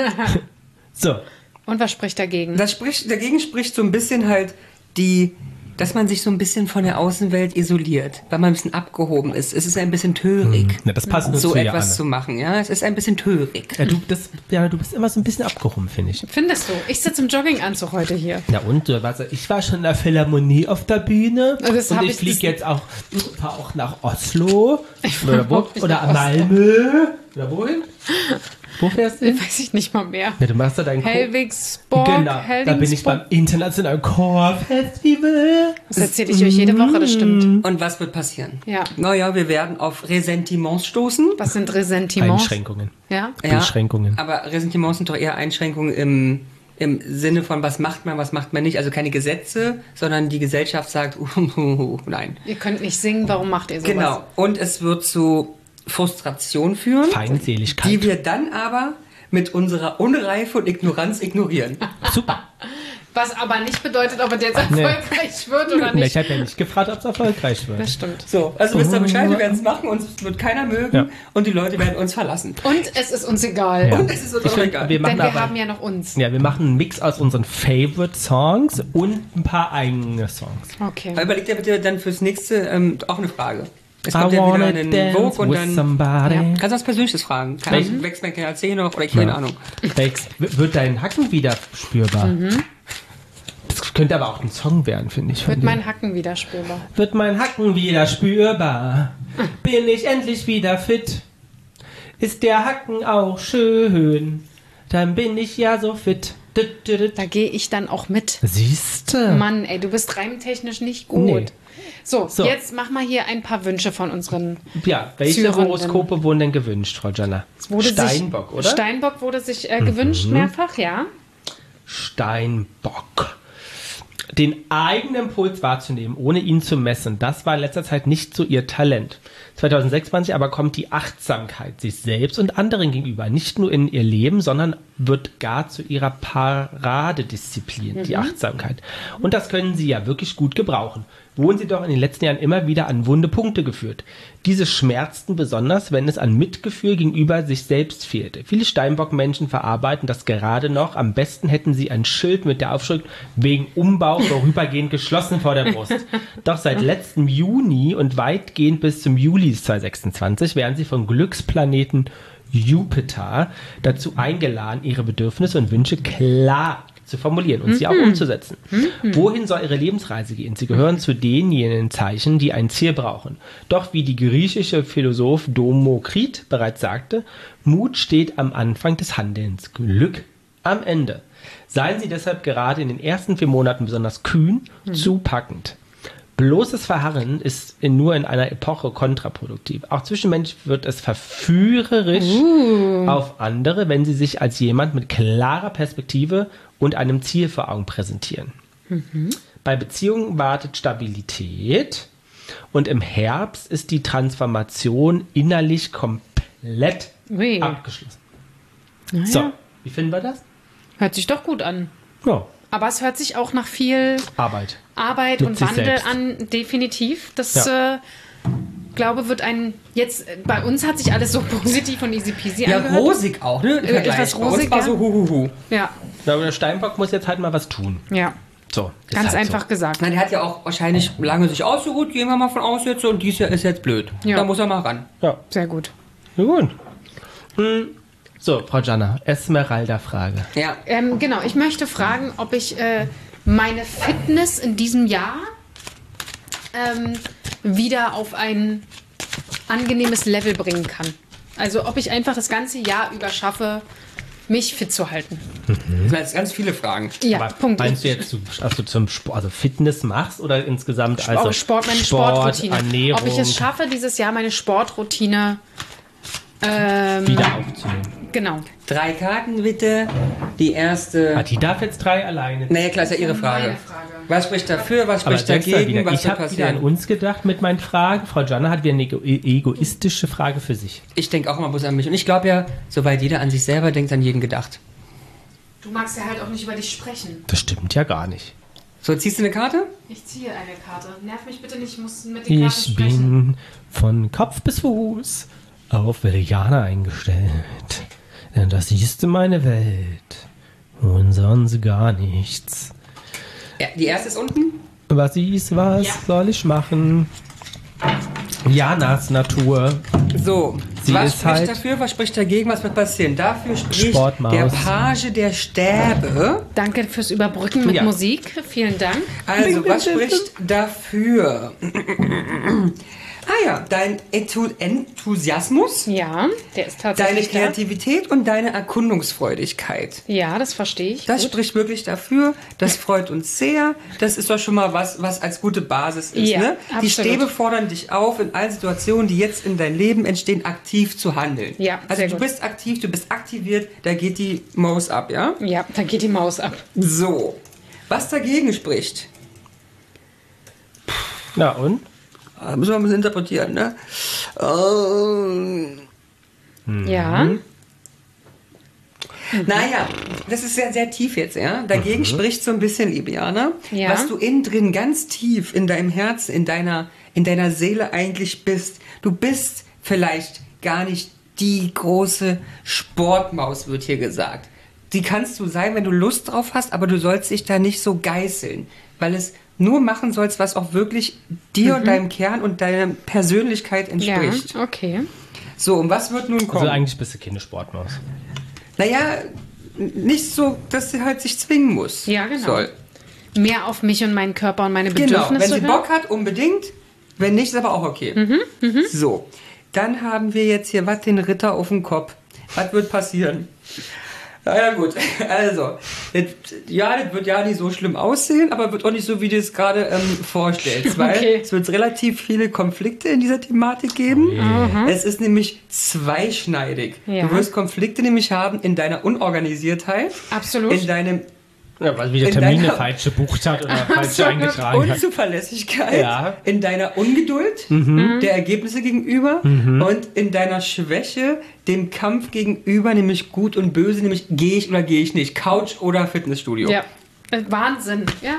Speaker 2: So.
Speaker 1: Und was spricht dagegen?
Speaker 3: Das spricht, dagegen spricht so ein bisschen halt die, dass man sich so ein bisschen von der Außenwelt isoliert, weil man ein bisschen abgehoben ist. Es ist ein bisschen törig,
Speaker 2: Na, das passt nur
Speaker 3: so
Speaker 2: zu ihr,
Speaker 3: etwas
Speaker 2: Anne.
Speaker 3: zu machen. Ja, es ist ein bisschen törig.
Speaker 2: Ja, du, das, ja, du bist immer so ein bisschen abgehoben, finde ich.
Speaker 1: Findest du? Ich sitze im Jogginganzug heute hier.
Speaker 2: Ja und, du warst, ich war schon in der Philharmonie auf der Bühne
Speaker 1: Also das
Speaker 2: und
Speaker 1: hab
Speaker 2: ich
Speaker 1: ich-
Speaker 2: fliege
Speaker 1: das-
Speaker 2: jetzt auch, fahr auch nach Oslo oder, wo,
Speaker 1: überhaupt nicht
Speaker 2: oder
Speaker 1: nach Oslo.
Speaker 2: Malmö oder wohin? Wo fährst du hin?
Speaker 1: Weiß ich nicht mal mehr.
Speaker 2: Ja, du machst da deinen Chor-
Speaker 1: Helwigsborg,
Speaker 2: Genau, da bin ich beim internationalen Chorfestival.
Speaker 1: Das erzähle ich euch jede Woche, das stimmt.
Speaker 3: Und was wird passieren?
Speaker 1: Ja.
Speaker 3: Naja, wir werden auf Ressentiments stoßen.
Speaker 1: Was sind Ressentiments?
Speaker 2: Einschränkungen.
Speaker 1: Ja.
Speaker 3: Ja,
Speaker 2: Beschränkungen.
Speaker 3: aber Ressentiments sind doch eher Einschränkungen im, im Sinne von, was macht man, was macht man nicht. Also keine Gesetze, sondern die Gesellschaft sagt, uh, nein.
Speaker 1: Ihr könnt nicht singen, warum macht ihr sowas?
Speaker 3: Genau. Und es wird zu Frustration führen,
Speaker 2: Feindseligkeit.
Speaker 3: die wir dann aber mit unserer Unreife und Ignoranz ignorieren.
Speaker 2: Super.
Speaker 1: Was aber nicht bedeutet, ob es jetzt
Speaker 2: Nee.
Speaker 1: erfolgreich wird oder
Speaker 2: Nee,
Speaker 1: nicht.
Speaker 2: ich habe ja nicht gefragt, ob es erfolgreich wird.
Speaker 1: Das stimmt.
Speaker 3: So, also wisst ihr Bescheid, wir werden es machen, uns wird keiner mögen
Speaker 2: Ja.
Speaker 3: und die Leute werden uns verlassen.
Speaker 1: Und es ist uns egal.
Speaker 2: Ja.
Speaker 3: Und es ist uns
Speaker 2: Ich
Speaker 3: auch
Speaker 2: find,
Speaker 3: egal.
Speaker 2: wir machen
Speaker 1: Denn wir
Speaker 2: aber,
Speaker 1: haben ja noch uns.
Speaker 2: ja, wir machen einen Mix aus unseren Favorite Songs und ein paar eigene Songs.
Speaker 1: Okay.
Speaker 3: Aber überlegt ihr bitte dann fürs nächste ähm, auch eine Frage. Es
Speaker 2: I
Speaker 3: kommt ja wieder
Speaker 2: wanna
Speaker 3: ein
Speaker 2: dance
Speaker 3: Vogue und
Speaker 2: with
Speaker 3: dann
Speaker 2: somebody.
Speaker 1: Ja.
Speaker 3: kannst du was Persönliches fragen. Kann
Speaker 2: Welchen?
Speaker 3: das wächst mein kleiner Zeh noch oder keine
Speaker 2: Ja.
Speaker 3: Ahnung.
Speaker 2: Welches- Wird dein Hacken wieder spürbar?
Speaker 1: Mhm.
Speaker 2: Das könnte aber auch ein Song werden, finde ich. von
Speaker 1: Wird
Speaker 2: dir.
Speaker 1: mein Hacken wieder spürbar.
Speaker 2: Wird mein Hacken wieder spürbar? Bin ich endlich wieder fit? Ist der Hacken auch schön? Dann bin ich ja so fit. Düt, düt, düt.
Speaker 1: Da gehe ich dann auch mit.
Speaker 2: Siehste?
Speaker 1: Mann, ey, du bist reimtechnisch nicht gut.
Speaker 2: Nee.
Speaker 1: So,
Speaker 2: So.
Speaker 1: jetzt mach mal hier ein paar Wünsche von unseren.
Speaker 2: Ja, welche
Speaker 1: Zürenden.
Speaker 2: Horoskope wurden denn gewünscht, Frau Jana?
Speaker 1: Es wurde
Speaker 2: Steinbock,
Speaker 1: sich,
Speaker 2: oder? Mhm.
Speaker 1: Steinbock wurde sich äh, gewünscht, mehrfach, ja.
Speaker 2: Steinbock. Den eigenen Impuls wahrzunehmen, ohne ihn zu messen, das war in letzter Zeit nicht so ihr Talent. zwanzig sechsundzwanzig aber kommt die Achtsamkeit sich selbst und anderen gegenüber nicht nur in ihr Leben, sondern wird gar zu ihrer Paradedisziplin, die Achtsamkeit. Und das können sie ja wirklich gut gebrauchen. Wurden sie doch in den letzten Jahren immer wieder an wunde Punkte geführt. Diese schmerzten besonders, wenn es an Mitgefühl gegenüber sich selbst fehlte. Viele Steinbock-Menschen verarbeiten das gerade noch. Am besten hätten sie ein Schild mit der Aufschrift wegen Umbau vorübergehend geschlossen vor der Brust. Doch seit letztem Juni und weitgehend bis zum Juli zwanzig sechsundzwanzig werden sie vom Glücksplaneten Jupiter dazu eingeladen, ihre Bedürfnisse und Wünsche klar zu formulieren und sie auch umzusetzen. Wohin soll ihre Lebensreise gehen? Sie gehören zu denjenigen Zeichen, die ein Ziel brauchen. Doch wie die griechische Philosoph Demokrit bereits sagte, Mut steht am Anfang des Handelns, Glück am Ende. Seien Sie deshalb gerade in den ersten vier Monaten besonders kühn, zupackend. Bloßes Verharren ist in, nur in einer Epoche kontraproduktiv. Auch zwischenmenschlich wird es verführerisch auf andere, wenn sie sich als jemand mit klarer Perspektive und einem Ziel vor Augen präsentieren. Bei Beziehungen wartet Stabilität. Und im Herbst ist die Transformation innerlich komplett
Speaker 1: Ui.
Speaker 2: abgeschlossen.
Speaker 1: Naja.
Speaker 2: So, wie finden wir das?
Speaker 1: Hört sich doch gut an.
Speaker 2: Ja,
Speaker 1: Aber es hört sich auch nach viel
Speaker 2: Arbeit.
Speaker 1: Arbeit
Speaker 2: Mit
Speaker 1: und
Speaker 2: sich
Speaker 1: Wandel
Speaker 2: selbst.
Speaker 1: an, definitiv. Das,
Speaker 2: Ja.
Speaker 1: äh, glaube wird ein, jetzt, äh, bei uns hat sich alles so positiv und easy peasy
Speaker 3: Ja,
Speaker 1: angehört.
Speaker 3: rosig auch, ne? Im
Speaker 1: Äh,
Speaker 3: Vergleich.
Speaker 1: etwas
Speaker 3: Bei uns
Speaker 1: rosig,
Speaker 3: war
Speaker 1: ja.
Speaker 3: so huhuhu.
Speaker 1: Ja,
Speaker 2: Na, aber der Steinbock muss jetzt halt mal was tun.
Speaker 1: ja.
Speaker 2: So, ist
Speaker 1: Ganz
Speaker 2: halt
Speaker 1: einfach
Speaker 2: so.
Speaker 1: gesagt.
Speaker 3: Nein, der hat ja auch wahrscheinlich lange sich ausgeruht, gehen wir mal von aus jetzt, und dies Jahr ist jetzt blöd.
Speaker 1: Ja.
Speaker 3: Da muss er mal ran.
Speaker 2: Ja,
Speaker 1: Sehr gut.
Speaker 2: na gut. Hm. So, Frau Gianna, Esmeralda-Frage.
Speaker 3: Ja.
Speaker 1: Ähm, genau, ich möchte fragen, ob ich äh, meine Fitness in diesem Jahr ähm, wieder auf ein angenehmes Level bringen kann. Also ob ich einfach das ganze Jahr über schaffe, mich fit zu halten.
Speaker 3: Das sind jetzt ganz viele Fragen.
Speaker 1: Ja,
Speaker 2: Aber
Speaker 1: Punkt.
Speaker 2: meinst du jetzt, du, also zum Sport, also Fitness machst oder insgesamt
Speaker 1: also
Speaker 2: also
Speaker 1: Sport, meine
Speaker 2: Sport,
Speaker 1: Sportroutine.
Speaker 2: Ernährung
Speaker 1: Ob ich es schaffe, dieses Jahr meine Sportroutine ähm,
Speaker 2: wieder aufzunehmen?
Speaker 1: genau.
Speaker 3: Drei Karten bitte. Die erste.
Speaker 2: Ah, die darf jetzt drei alleine.
Speaker 3: Naja, klar, ist ja Ihre Frage.
Speaker 1: Meine Frage.
Speaker 3: Was spricht dafür, was
Speaker 2: Aber
Speaker 3: spricht
Speaker 2: selbst da
Speaker 3: dagegen,
Speaker 2: wieder,
Speaker 3: was
Speaker 2: ich
Speaker 3: wird
Speaker 2: habe wieder an
Speaker 3: passieren?
Speaker 2: uns gedacht mit meinen Fragen. Frau Gianna hat wieder eine ego egoistische Frage für sich.
Speaker 3: Ich denke auch immer bloß an mich. Und ich glaube ja, soweit jeder an sich selber denkt, an jeden gedacht.
Speaker 1: Du magst ja halt auch nicht über dich sprechen.
Speaker 2: Das stimmt ja gar nicht.
Speaker 3: So, ziehst du eine Karte?
Speaker 1: Ich ziehe eine Karte. Nerv mich bitte nicht, ich muss mit den Karten
Speaker 2: Ich
Speaker 1: sprechen.
Speaker 2: bin von Kopf bis Fuß auf Veganer eingestellt. Denn das ist meine Welt. Und sonst gar nichts.
Speaker 3: Ja, die erste ist unten.
Speaker 2: Was ist, was
Speaker 1: Ja.
Speaker 2: soll ich machen? Janas Natur.
Speaker 3: So,
Speaker 2: Sie
Speaker 3: was
Speaker 2: ist
Speaker 3: spricht
Speaker 2: halt-
Speaker 3: dafür, was spricht dagegen, was wird passieren? Dafür spricht
Speaker 2: Sportmaus.
Speaker 3: der Page der Stäbe.
Speaker 1: Danke fürs Überbrücken mit
Speaker 2: Ja.
Speaker 1: Musik. Vielen Dank.
Speaker 3: Also, was spricht dafür? Ah ja, dein Entu- Enthusiasmus,
Speaker 1: Ja, der ist
Speaker 3: deine
Speaker 1: tatsächlich da.
Speaker 3: Kreativität und deine Erkundungsfreudigkeit.
Speaker 1: Ja, das verstehe ich.
Speaker 3: Das
Speaker 1: Gut.
Speaker 3: spricht wirklich dafür. Das freut uns sehr. Das ist doch schon mal was, was als gute Basis ist.
Speaker 1: Ja,
Speaker 3: Ne? Die
Speaker 1: absolut.
Speaker 3: Stäbe fordern dich auf, in allen Situationen, die jetzt in dein Leben entstehen, aktiv zu handeln.
Speaker 1: Ja,
Speaker 3: also
Speaker 1: sehr
Speaker 3: du
Speaker 1: gut.
Speaker 3: bist aktiv, du bist aktiviert, da geht die Maus ab, ja?
Speaker 1: Ja, da geht die Maus ab.
Speaker 3: So. Was dagegen spricht,
Speaker 2: Na und?
Speaker 3: ah, müssen wir ein bisschen interpretieren, ne? Ähm,
Speaker 1: Ja.
Speaker 3: Naja, das ist sehr, sehr tief jetzt, ja. Dagegen spricht so ein bisschen, liebe Jana,
Speaker 1: Ja.
Speaker 3: was du innen drin ganz tief in deinem Herzen, in deiner, in deiner Seele eigentlich bist. Du bist vielleicht gar nicht die große Sportmaus, wird hier gesagt. Die kannst du sein, wenn du Lust drauf hast, aber du sollst dich da nicht so geißeln, weil es nur machen sollst, was auch wirklich dir und deinem Kern und deiner Persönlichkeit
Speaker 1: Ja,
Speaker 3: entspricht.
Speaker 1: okay.
Speaker 3: So, und was wird nun kommen?
Speaker 2: Also eigentlich bist du keine Sportmaus.
Speaker 3: Naja, nicht so, dass sie halt sich zwingen muss.
Speaker 1: Ja, genau.
Speaker 3: Soll.
Speaker 1: Mehr auf mich und meinen Körper und meine
Speaker 3: Genau,
Speaker 1: Bedürfnisse
Speaker 3: wenn sie
Speaker 1: hören.
Speaker 3: Bock hat, unbedingt. Wenn nicht, ist aber auch okay.
Speaker 1: Mhm,
Speaker 3: So, dann haben wir jetzt hier was, den Ritter auf dem Kopf. Was wird passieren? Na ja, gut. Also, das, ja, das wird ja nicht so schlimm aussehen, aber wird auch nicht so, wie du es gerade ähm, vorstellst. Weil
Speaker 1: Okay.
Speaker 3: es wird relativ viele Konflikte in dieser Thematik geben.
Speaker 1: Mhm.
Speaker 3: Es ist nämlich zweischneidig.
Speaker 1: Ja.
Speaker 3: Du wirst Konflikte nämlich haben in deiner Unorganisiertheit,
Speaker 1: Absolut.
Speaker 3: in deinem
Speaker 2: Ja, weil wieder
Speaker 3: In
Speaker 2: Termine
Speaker 3: deiner-
Speaker 2: falsch gebucht hat oder falsch eingetragen hat.
Speaker 3: Unzuverlässigkeit,
Speaker 2: Ja.
Speaker 3: in deiner Ungeduld der Ergebnisse gegenüber und in deiner Schwäche dem Kampf gegenüber, nämlich gut und böse, nämlich gehe ich oder gehe ich nicht, Couch oder Fitnessstudio.
Speaker 1: Ja. Äh, Wahnsinn. Ja.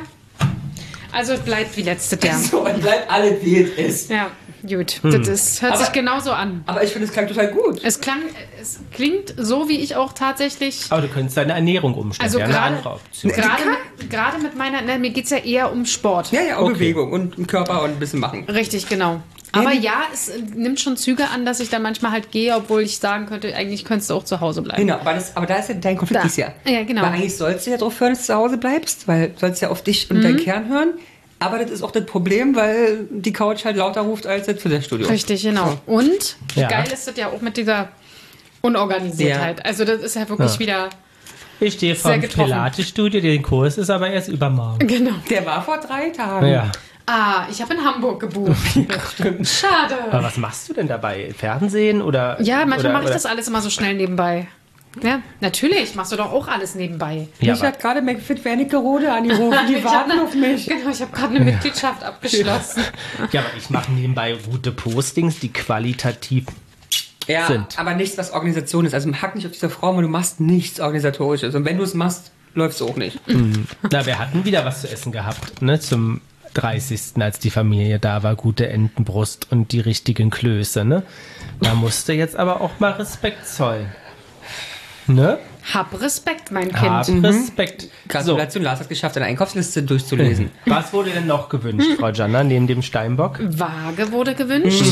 Speaker 1: Also es bleibt wie letztes Jahr.
Speaker 3: So, und bleibt alle, wie es ist.
Speaker 1: Ja, gut.
Speaker 2: Hm.
Speaker 1: Das ist, hört
Speaker 3: Aber-
Speaker 1: sich genauso an.
Speaker 3: Aber ich finde, es klang total gut.
Speaker 1: Es klang, es klingt so, wie ich auch tatsächlich.
Speaker 2: Aber du könntest deine Ernährung umstellen.
Speaker 1: Also
Speaker 2: wäre eine
Speaker 1: gerade-
Speaker 2: andere Option.
Speaker 1: Gerade mit, gerade mit meiner, ne, mir geht es ja eher um Sport.
Speaker 3: Ja, ja, auch
Speaker 2: Okay.
Speaker 3: Bewegung und im Körper und ein bisschen machen.
Speaker 1: Richtig, genau. Aber ja, es äh, nimmt schon Züge an, dass ich da manchmal halt gehe, obwohl ich sagen könnte, eigentlich könntest du auch zu Hause bleiben.
Speaker 3: Genau, aber, das, aber da ist ja dein Konflikt
Speaker 1: Da.
Speaker 3: ist ja.
Speaker 1: Ja, genau.
Speaker 3: Weil eigentlich sollst du ja darauf hören, dass du zu Hause bleibst, weil du sollst ja auf dich und
Speaker 1: Mhm.
Speaker 3: deinen Kern hören. Aber das ist auch das Problem, weil die Couch halt lauter ruft als das Fitnessstudio.
Speaker 1: Richtig, genau. Und
Speaker 2: Ja.
Speaker 1: geil ist das ja auch mit dieser Unorganisiertheit. Also das ist ja wirklich
Speaker 2: Ja.
Speaker 1: wieder.
Speaker 2: Ich stehe
Speaker 1: Sehr
Speaker 2: vom
Speaker 1: getroffen.
Speaker 2: Pilates-Studio, der Kurs ist aber erst übermorgen.
Speaker 1: Genau.
Speaker 3: Der war vor drei Tagen.
Speaker 2: Ja.
Speaker 1: Ah, ich habe in Hamburg gebucht. Schade.
Speaker 2: Aber was machst du denn dabei? Fernsehen oder?
Speaker 1: Ja, manchmal
Speaker 2: oder,
Speaker 1: mache ich
Speaker 2: oder?
Speaker 1: das alles immer so schnell nebenbei. Ja, natürlich. Machst du doch auch alles nebenbei.
Speaker 2: Ja,
Speaker 3: Mich
Speaker 2: aber-
Speaker 3: hat gerade McFit Wernicke-Rode angerufen. Die
Speaker 1: Ich
Speaker 3: warten
Speaker 1: hab ne-
Speaker 3: auf mich.
Speaker 1: Genau, ich habe gerade eine Mitgliedschaft abgeschlossen.
Speaker 2: Ja, aber ich mache nebenbei gute Postings, die qualitativ
Speaker 3: Ja,
Speaker 2: sind.
Speaker 3: aber nichts, was Organisation ist. Also hack nicht auf dieser Frau, weil du machst nichts Organisatorisches. Und wenn du es machst, läuft es auch nicht.
Speaker 2: Na, wir hatten wieder was zu essen gehabt, ne, zum dreißigsten als die Familie da war, gute Entenbrust und die richtigen Klöße, ne? Da musste jetzt aber auch mal Respekt zollen. Ne?
Speaker 1: Hab Respekt, mein Kind.
Speaker 2: Hab Respekt. So,
Speaker 3: Gratulation, Lars hat geschafft, eine Einkaufsliste durchzulesen.
Speaker 2: was wurde denn noch gewünscht, Frau Gianna, neben dem Steinbock?
Speaker 1: Waage wurde gewünscht.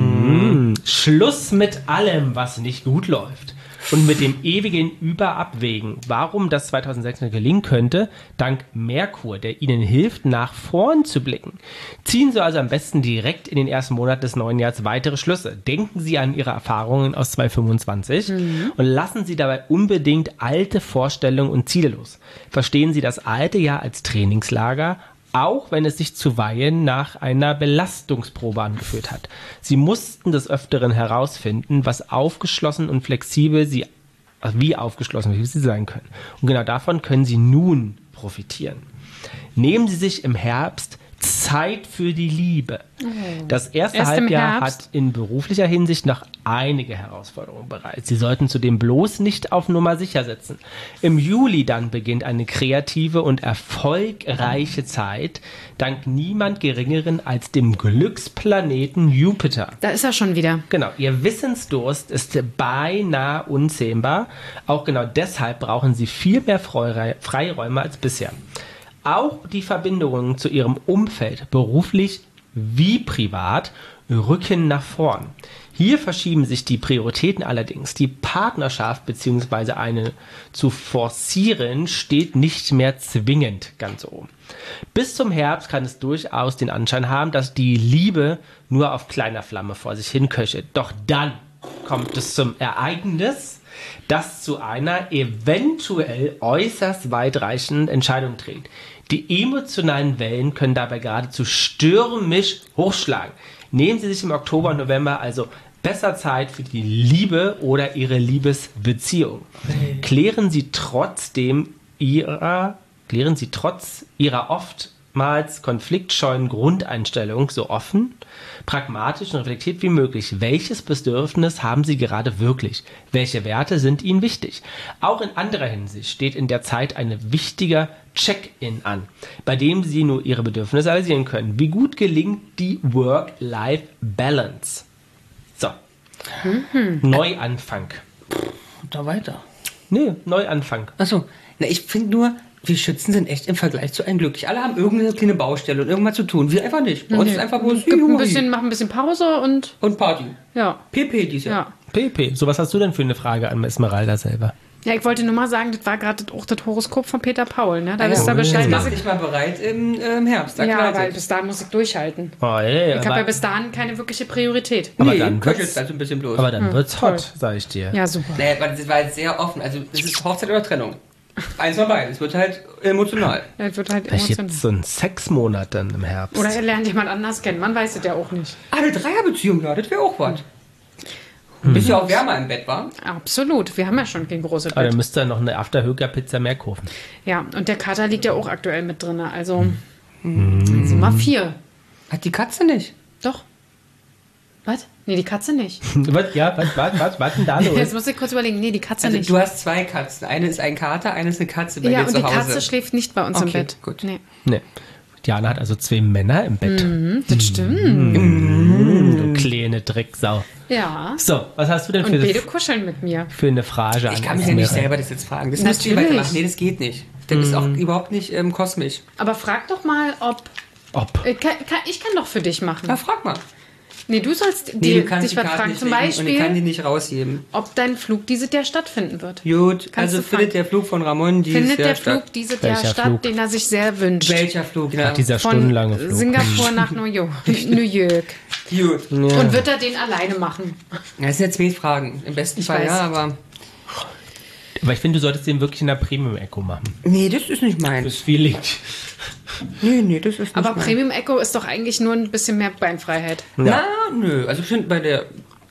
Speaker 2: Schluss mit allem, was nicht gut läuft. Und mit dem ewigen Überabwägen. Warum das zweitausendsechshundert gelingen könnte, dank Merkur, der Ihnen hilft, nach vorn zu blicken. Ziehen Sie also am besten direkt in den ersten Monat des neuen Jahres weitere Schlüsse. Denken Sie an Ihre Erfahrungen aus zweitausendfünfundzwanzig und lassen Sie dabei unbedingt alte Vorstellungen und Ziele los. Verstehen Sie das alte Jahr als Trainingslager, auch wenn es sich zuweilen nach einer Belastungsprobe angefühlt hat. Sie mussten des Öfteren herausfinden, was aufgeschlossen und flexibel sie, also wie aufgeschlossen und flexibel sie sein können. Und genau davon können Sie nun profitieren. Nehmen Sie sich im Herbst Zeit für die Liebe. Das erste
Speaker 1: Erst im
Speaker 2: Halbjahr
Speaker 1: Herbst.
Speaker 2: hat in beruflicher Hinsicht noch einige Herausforderungen bereit. Sie sollten zudem bloß nicht auf Nummer sicher setzen. Im Juli dann beginnt eine kreative und erfolgreiche Zeit, dank niemand Geringeren als dem Glücksplaneten Jupiter.
Speaker 1: Da ist er schon wieder.
Speaker 2: Genau, Ihr Wissensdurst ist beinahe unzähmbar. Auch genau deshalb brauchen Sie viel mehr Freirei- Freiräume als bisher. Auch die Verbindungen zu Ihrem Umfeld, beruflich wie privat, rücken nach vorn. Hier verschieben sich die Prioritäten allerdings. Die Partnerschaft bzw. eine zu forcieren steht nicht mehr zwingend ganz oben. Bis zum Herbst kann es durchaus den Anschein haben, dass die Liebe nur auf kleiner Flamme vor sich hin köchelt. Doch dann kommt es zum Ereignis, das zu einer eventuell äußerst weitreichenden Entscheidung trägt. Die emotionalen Wellen können dabei geradezu stürmisch hochschlagen. Nehmen Sie sich im Oktober und November also besser Zeit für die Liebe oder Ihre Liebesbeziehung. Klären Sie trotzdem Ihrer, klären Sie trotz Ihrer oftmals konfliktscheuen Grundeinstellung so offen, pragmatisch und reflektiert wie möglich. Welches Bedürfnis haben Sie gerade wirklich? Welche Werte sind Ihnen wichtig? Auch in anderer Hinsicht steht in der Zeit ein wichtiger Check-in an, bei dem Sie nur Ihre Bedürfnisse realisieren können. Wie gut gelingt die Work-Life-Balance? So.
Speaker 1: Mhm.
Speaker 2: Neuanfang.
Speaker 3: Und da weiter.
Speaker 2: Nee, Neuanfang.
Speaker 3: Achso, na, ich finde nur, wir Schützen sind echt im Vergleich zu einem glücklich. Alle haben irgendeine kleine Baustelle und irgendwas zu tun. Wir einfach nicht. Bei uns ist einfach bloß
Speaker 1: Gib ein
Speaker 3: Juhu.
Speaker 1: bisschen, mach ein bisschen Pause und
Speaker 3: und Party.
Speaker 1: ja.
Speaker 3: P P dieses Jahr.
Speaker 1: Ja.
Speaker 2: P P, so was hast du denn für eine Frage an Esmeralda selber?
Speaker 1: Ja, ich wollte nur mal sagen, das war gerade auch das Horoskop von Peter Paul, ne? Da
Speaker 3: Ja,
Speaker 1: wisst ihr Bescheid.
Speaker 3: Jetzt mach
Speaker 1: dass ich,
Speaker 3: dich mal bereit im, äh, im Herbst. Da
Speaker 1: ja,
Speaker 3: knallt
Speaker 1: weil
Speaker 3: es.
Speaker 1: bis dahin muss ich durchhalten.
Speaker 2: Oh, ey,
Speaker 1: Ich habe
Speaker 2: aber,
Speaker 1: ja bis dahin keine wirkliche Priorität.
Speaker 2: aber
Speaker 3: nee,
Speaker 2: dann
Speaker 3: köchelt
Speaker 2: wird's,
Speaker 3: also ein bisschen bloß.
Speaker 2: aber dann wird's
Speaker 1: toll.
Speaker 2: hot, sag ich dir.
Speaker 1: Ja, super.
Speaker 3: Nee, weil das war jetzt sehr offen. Also, das ist Hochzeit oder Trennung. Eins von beiden. Es wird halt emotional.
Speaker 1: Ja, das wird halt
Speaker 2: Vielleicht
Speaker 1: emotional.
Speaker 2: gibt's so einen Sexmonat dann im Herbst.
Speaker 1: Oder er lernt jemand anders kennen. Man weiß es ja auch nicht.
Speaker 3: Ah, eine Dreierbeziehung, ja, das wäre auch was. Bist ja auch wärmer im Bett, war?
Speaker 1: Absolut. Wir haben ja schon kein großes
Speaker 2: aber
Speaker 1: Bett.
Speaker 2: dann müsst ihr noch eine Afterhöger-Pizza mehr kaufen.
Speaker 1: Ja, und der Kater liegt ja auch aktuell mit drin. Also, dann sind wir vier.
Speaker 3: Hat die Katze nicht.
Speaker 1: Doch. Was? Nee, die Katze nicht.
Speaker 2: Was, ja, was, was, was, was denn da los?
Speaker 1: Jetzt muss ich kurz überlegen. Nee, die Katze
Speaker 3: Also
Speaker 1: nicht.
Speaker 3: du hast zwei Katzen. Eine ist ein Kater, eine ist eine Katze bei
Speaker 1: ja,
Speaker 3: dir
Speaker 1: und
Speaker 3: zu
Speaker 1: die
Speaker 3: Hause.
Speaker 1: Katze schläft nicht bei uns im
Speaker 3: Okay,
Speaker 1: Bett.
Speaker 3: gut.
Speaker 1: Nee.
Speaker 2: Nee. Diana hat also zwei Männer im Bett.
Speaker 1: Hm, das stimmt.
Speaker 2: Du kleine Drecksau.
Speaker 1: Ja.
Speaker 2: So, was hast du denn
Speaker 1: Und
Speaker 2: für,
Speaker 1: beide
Speaker 2: eine,
Speaker 1: kuscheln mit mir.
Speaker 2: für eine Frage an
Speaker 3: Ich kann mich ja nicht
Speaker 2: Esmeralda?
Speaker 3: selber das jetzt fragen. Das müsst ihr
Speaker 1: Natürlich.
Speaker 3: weitermachen. Nee, das geht nicht. Das ist auch überhaupt nicht ähm, kosmisch.
Speaker 1: Aber frag doch mal, ob.
Speaker 2: Ob.
Speaker 1: Äh, kann, kann, ich kann doch für dich machen.
Speaker 3: Na, frag mal.
Speaker 1: Nee, du sollst
Speaker 3: Nee,
Speaker 1: dir,
Speaker 3: du kannst
Speaker 1: dich
Speaker 3: die
Speaker 1: was
Speaker 3: Karte
Speaker 1: fragen.
Speaker 3: nicht
Speaker 1: Zum
Speaker 3: legen und ich kann die
Speaker 1: Beispiel,
Speaker 3: nicht rausheben.
Speaker 1: ob dein Flug dieses Jahr stattfinden wird.
Speaker 3: Gut,
Speaker 1: Kannst
Speaker 3: also
Speaker 1: du
Speaker 3: findet
Speaker 1: fragen.
Speaker 3: der Flug von Ramon dieses
Speaker 1: Findet
Speaker 3: Jahr
Speaker 1: der
Speaker 3: statt.
Speaker 1: Flug dieses Jahr
Speaker 2: Welcher
Speaker 1: statt,
Speaker 2: Flug?
Speaker 1: den er sich sehr wünscht?
Speaker 3: Welcher Flug? Ja.
Speaker 2: Dieser
Speaker 1: Von
Speaker 2: stundenlange Flug.
Speaker 1: Singapur nach New York. New York.
Speaker 3: Gut.
Speaker 1: Und wird er den alleine machen?
Speaker 3: Das sind jetzt zwei Fragen. Im besten
Speaker 1: Ich
Speaker 3: Fall
Speaker 1: weiß.
Speaker 3: ja, aber...
Speaker 2: Aber ich finde, du solltest den wirklich in der Premium-Echo machen.
Speaker 3: Nee, das ist nicht meins.
Speaker 2: Das Feeling.
Speaker 3: Nee, nee, das ist nicht
Speaker 1: Aber
Speaker 3: meins.
Speaker 1: Premium Echo ist doch eigentlich nur ein bisschen mehr Beinfreiheit.
Speaker 3: Na, nö. Also ich finde bei der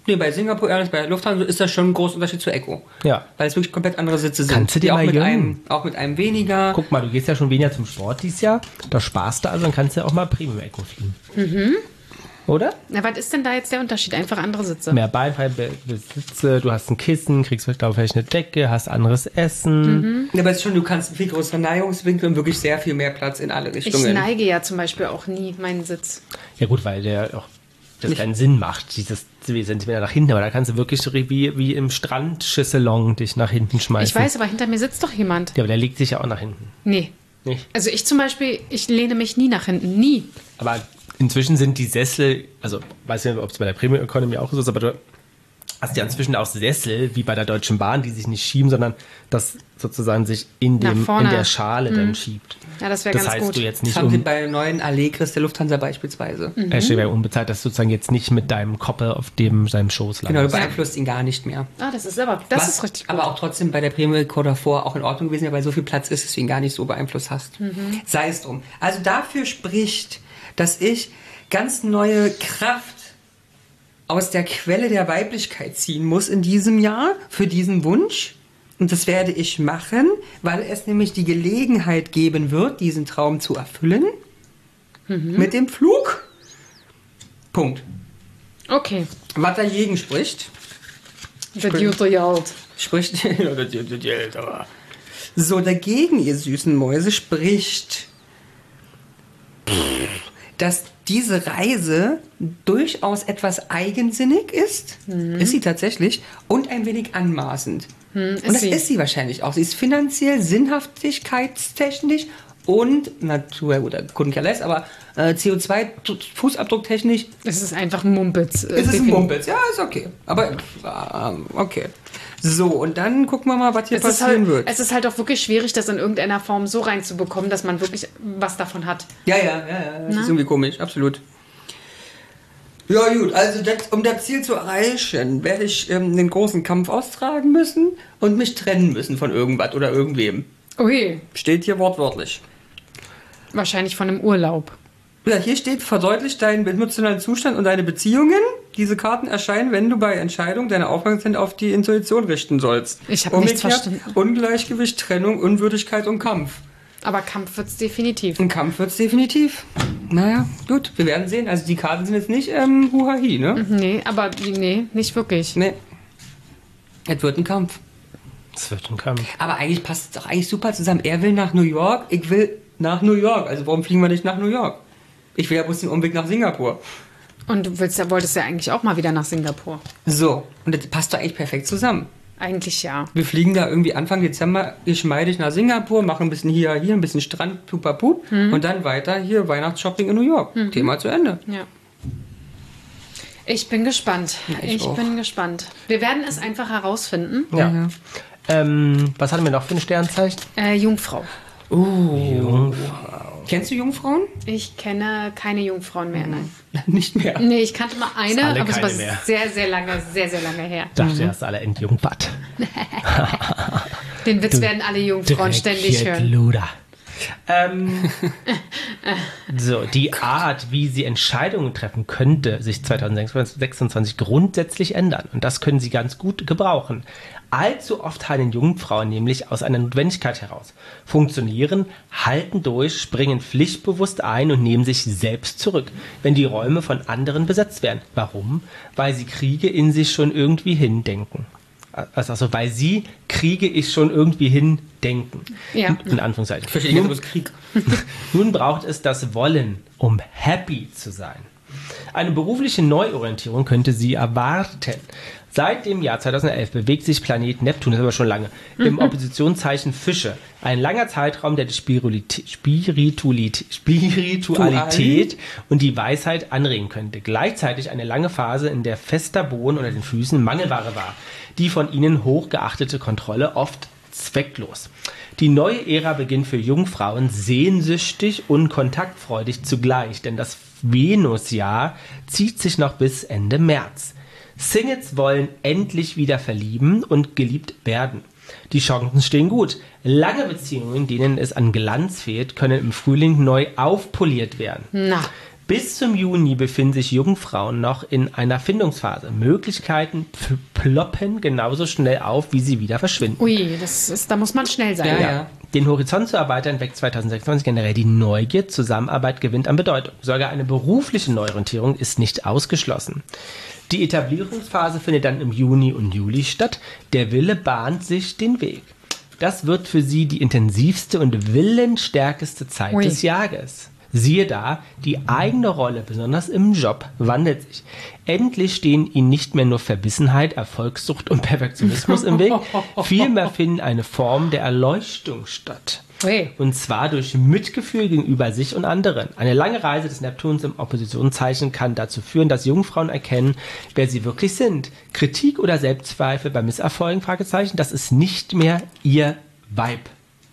Speaker 3: Nee, bei Singapore Airlines, bei Lufthansa ist das schon ein großer Unterschied zu Echo.
Speaker 2: Ja.
Speaker 3: Weil es wirklich komplett andere Sitze sind.
Speaker 2: Kannst du dir
Speaker 3: die auch
Speaker 2: mal
Speaker 3: mit
Speaker 2: gönnen.
Speaker 3: einem, auch mit einem weniger.
Speaker 2: Guck mal, du gehst ja schon weniger zum Sport dieses Jahr. Da sparst du also, dann kannst du ja auch mal Premium Echo fliegen. Mhm. Oder?
Speaker 1: Na, was ist denn da jetzt der Unterschied? Einfach andere Sitze.
Speaker 2: Mehr Beinfreiheit, Sitze, du hast ein Kissen, kriegst vielleicht, glaube ich, vielleicht eine Decke, hast anderes Essen.
Speaker 1: Mhm.
Speaker 3: Ja, aber es ist schon, du kannst einen viel größeren Neigungswinkel und wirklich sehr viel mehr Platz in alle
Speaker 1: Ich
Speaker 3: Richtungen.
Speaker 1: neige ja zum Beispiel auch nie meinen Sitz.
Speaker 2: Ja gut, weil der auch das keinen Sinn macht, dieses zwei Zentimeter nach hinten, aber da kannst du wirklich so wie, wie im Strandschisselong dich nach hinten schmeißen.
Speaker 1: Ich weiß, aber hinter mir sitzt doch jemand.
Speaker 2: Ja, aber der legt sich ja auch nach hinten.
Speaker 1: Nee.
Speaker 2: Nicht?
Speaker 1: Also ich zum Beispiel, ich lehne mich nie nach hinten. Nie.
Speaker 2: Aber inzwischen sind die Sessel, also weiß nicht, ob es bei der Premium Economy auch so ist, aber du hast ja inzwischen auch Sessel, wie bei der Deutschen Bahn, die sich nicht schieben, sondern das sozusagen sich in,
Speaker 1: Nach
Speaker 2: dem,
Speaker 1: vorne.
Speaker 2: in der Schale dann schiebt.
Speaker 1: Ja, das wäre
Speaker 2: Das
Speaker 1: ganz
Speaker 2: heißt,
Speaker 1: gut.
Speaker 2: du jetzt
Speaker 3: Das
Speaker 2: nicht
Speaker 3: haben sie
Speaker 2: um,
Speaker 3: bei neuen Allegris der Lufthansa beispielsweise.
Speaker 1: Mhm.
Speaker 2: er steht bei unbezahlt, dass du sozusagen jetzt nicht mit deinem Koppel auf dem seinem Schoß
Speaker 3: Genau, du
Speaker 2: landest.
Speaker 3: beeinflusst ihn gar nicht mehr.
Speaker 1: Ah, das ist aber, das
Speaker 3: Was
Speaker 1: ist richtig gut.
Speaker 3: aber auch trotzdem bei der Premium Eco davor auch in Ordnung gewesen, ja, weil so viel Platz ist, dass du ihn gar nicht so beeinflusst hast.
Speaker 1: Mhm.
Speaker 3: Sei es drum. Also dafür spricht, dass ich ganz neue Kraft aus der Quelle der Weiblichkeit ziehen muss in diesem Jahr für diesen Wunsch. Und das werde ich machen, weil es nämlich die Gelegenheit geben wird, diesen Traum zu erfüllen.
Speaker 1: Mhm.
Speaker 3: Mit dem Flug. Punkt.
Speaker 1: Okay.
Speaker 3: Was dagegen spricht,
Speaker 1: The Duty Yard.
Speaker 3: spricht so dagegen, ihr süßen Mäuse, spricht, dass diese Reise durchaus etwas eigensinnig ist, ist sie tatsächlich, und ein wenig anmaßend.
Speaker 1: ist
Speaker 3: und das
Speaker 1: sie.
Speaker 3: ist sie wahrscheinlich auch. Sie ist finanziell, sinnhaftigkeitstechnisch und Natur, gut, couldn't care less, aber äh, C O zwei Fußabdrucktechnisch
Speaker 1: Es ist einfach ein Mumpitz. äh,
Speaker 3: ist es ein
Speaker 1: definitiv.
Speaker 3: Mumpitz. Ja, ist okay. Aber ähm, okay. So, und dann gucken wir mal, was hier
Speaker 1: Es ist,
Speaker 3: passieren
Speaker 1: halt,
Speaker 3: wird.
Speaker 1: es ist halt auch wirklich schwierig, das in irgendeiner Form so reinzubekommen, dass man wirklich was davon hat.
Speaker 3: Ja, ja, ja, ja, das ist irgendwie komisch, absolut. Ja, gut, also das, um das Ziel zu erreichen, werde ich ähm, den großen Kampf austragen müssen und mich trennen müssen von irgendwas oder irgendwem.
Speaker 1: Ui,
Speaker 3: Steht hier wortwörtlich.
Speaker 1: wahrscheinlich von einem Urlaub.
Speaker 3: Ja, hier steht, verdeutlicht deinen emotionalen Zustand und deine Beziehungen. Diese Karten erscheinen, wenn du bei Entscheidung deine Aufmerksamkeit auf die Intuition richten sollst.
Speaker 1: Ich hab nichts verstanden.
Speaker 3: Ungleichgewicht, Trennung, Unwürdigkeit und Kampf.
Speaker 1: Aber Kampf wird's definitiv.
Speaker 3: Ein Kampf wird's definitiv. Naja, gut, wir werden sehen. Also die Karten sind jetzt nicht ähm, Huhahi, ne?
Speaker 1: Nee, aber nee, nicht wirklich.
Speaker 3: Nee. Es wird ein Kampf.
Speaker 2: Es wird ein Kampf.
Speaker 3: Aber eigentlich passt es doch eigentlich super zusammen. Er will nach New York, ich will nach New York. Also warum fliegen wir nicht nach New York? Ich will ja bloß den Umweg nach Singapur.
Speaker 1: Und du willst, ja- wolltest ja eigentlich auch mal wieder nach Singapur.
Speaker 3: So, und das passt doch eigentlich perfekt zusammen.
Speaker 1: Eigentlich ja.
Speaker 3: Wir fliegen da irgendwie Anfang Dezember geschmeidig nach Singapur, machen ein bisschen hier, hier, ein bisschen Strand, pupapup,
Speaker 1: Mhm.
Speaker 3: und dann weiter hier Weihnachtsshopping in New York. Thema zu Ende.
Speaker 1: Ja. Ich bin gespannt.
Speaker 3: ich
Speaker 1: ich
Speaker 3: auch.
Speaker 1: bin gespannt. Wir werden es einfach herausfinden.
Speaker 2: Ja.
Speaker 3: Ja.
Speaker 2: Ähm, was hatten wir noch für ein Sternzeichen?
Speaker 1: Äh, Jungfrau.
Speaker 3: Kennst du Jungfrauen?
Speaker 1: Ich kenne keine Jungfrauen mehr, nein.
Speaker 3: Nicht mehr.
Speaker 1: Nee, ich kannte mal eine,
Speaker 2: alle
Speaker 1: aber es
Speaker 2: keine
Speaker 1: war
Speaker 2: mehr.
Speaker 1: sehr, sehr lange, sehr, sehr lange her.
Speaker 2: Dachte erst alle entjungfert.
Speaker 1: Den Witz werden alle Jungfrauen ständig hören.
Speaker 2: Luder. Ähm, so, die Art, wie sie Entscheidungen treffen, könnte sich zwanzig sechsundzwanzig grundsätzlich ändern. Und das können sie ganz gut gebrauchen. Allzu oft handeln Jungfrauen nämlich aus einer Notwendigkeit heraus. Funktionieren, halten durch, springen pflichtbewusst ein und nehmen sich selbst zurück, wenn die Räume von anderen besetzt werden. Warum? Weil sie Kriege in sich schon irgendwie hindenken. Also, also weil sie kriege ich schon irgendwie hin denken.
Speaker 1: Ja.
Speaker 2: In Anführungszeichen.
Speaker 3: Ich verstehe
Speaker 2: Nun,
Speaker 3: nicht, Krieg.
Speaker 2: nun braucht es das Wollen, um happy zu sein. Eine berufliche Neuorientierung könnte sie erwarten. Seit dem Jahr zweitausendelf bewegt sich Planet Neptun, das ist aber schon lange, im Oppositionszeichen Fische. Ein langer Zeitraum, der die Spiritualität, Spiritualität, Spiritualität und die Weisheit anregen könnte. Gleichzeitig eine lange Phase, in der fester Boden unter den Füßen Mangelware war. Die von ihnen hochgeachtete Kontrolle oft zwecklos. Die neue Ära beginnt für Jungfrauen sehnsüchtig und kontaktfreudig zugleich, denn das Venusjahr zieht sich noch bis Ende März. Singles wollen endlich wieder verlieben und geliebt werden. Die Chancen stehen gut. Lange Beziehungen, denen es an Glanz fehlt, können im Frühling neu aufpoliert werden.
Speaker 1: Na,
Speaker 2: Bis zum Juni befinden sich Jungfrauen noch in einer Findungsphase. Möglichkeiten p- ploppen genauso schnell auf, wie sie wieder verschwinden.
Speaker 1: Ui, das ist, da muss man schnell sein.
Speaker 3: Ja,
Speaker 1: Ja.
Speaker 3: ja.
Speaker 2: Den Horizont zu erweitern weckt zwanzig sechsundzwanzig generell die Neugier. Zusammenarbeit gewinnt an Bedeutung. Sogar eine berufliche Neuorientierung ist nicht ausgeschlossen. Die Etablierungsphase findet dann im Juni und Juli statt. Der Wille bahnt sich den Weg. Das wird für sie die intensivste und willensstärkste Zeit
Speaker 1: Ui.
Speaker 2: des Jahres. Siehe da, die eigene Rolle, besonders im Job, wandelt sich. Endlich stehen ihnen nicht mehr nur Verbissenheit, Erfolgssucht und Perfektionismus im Weg. Vielmehr finden eine Form der Erleuchtung statt.
Speaker 1: Ui.
Speaker 2: Und zwar durch Mitgefühl gegenüber sich und anderen. Eine lange Reise des Neptuns im Oppositionszeichen kann dazu führen, dass Jungfrauen erkennen, wer sie wirklich sind. Kritik oder Selbstzweifel bei Misserfolgen, Fragezeichen, das ist nicht mehr ihr Vibe.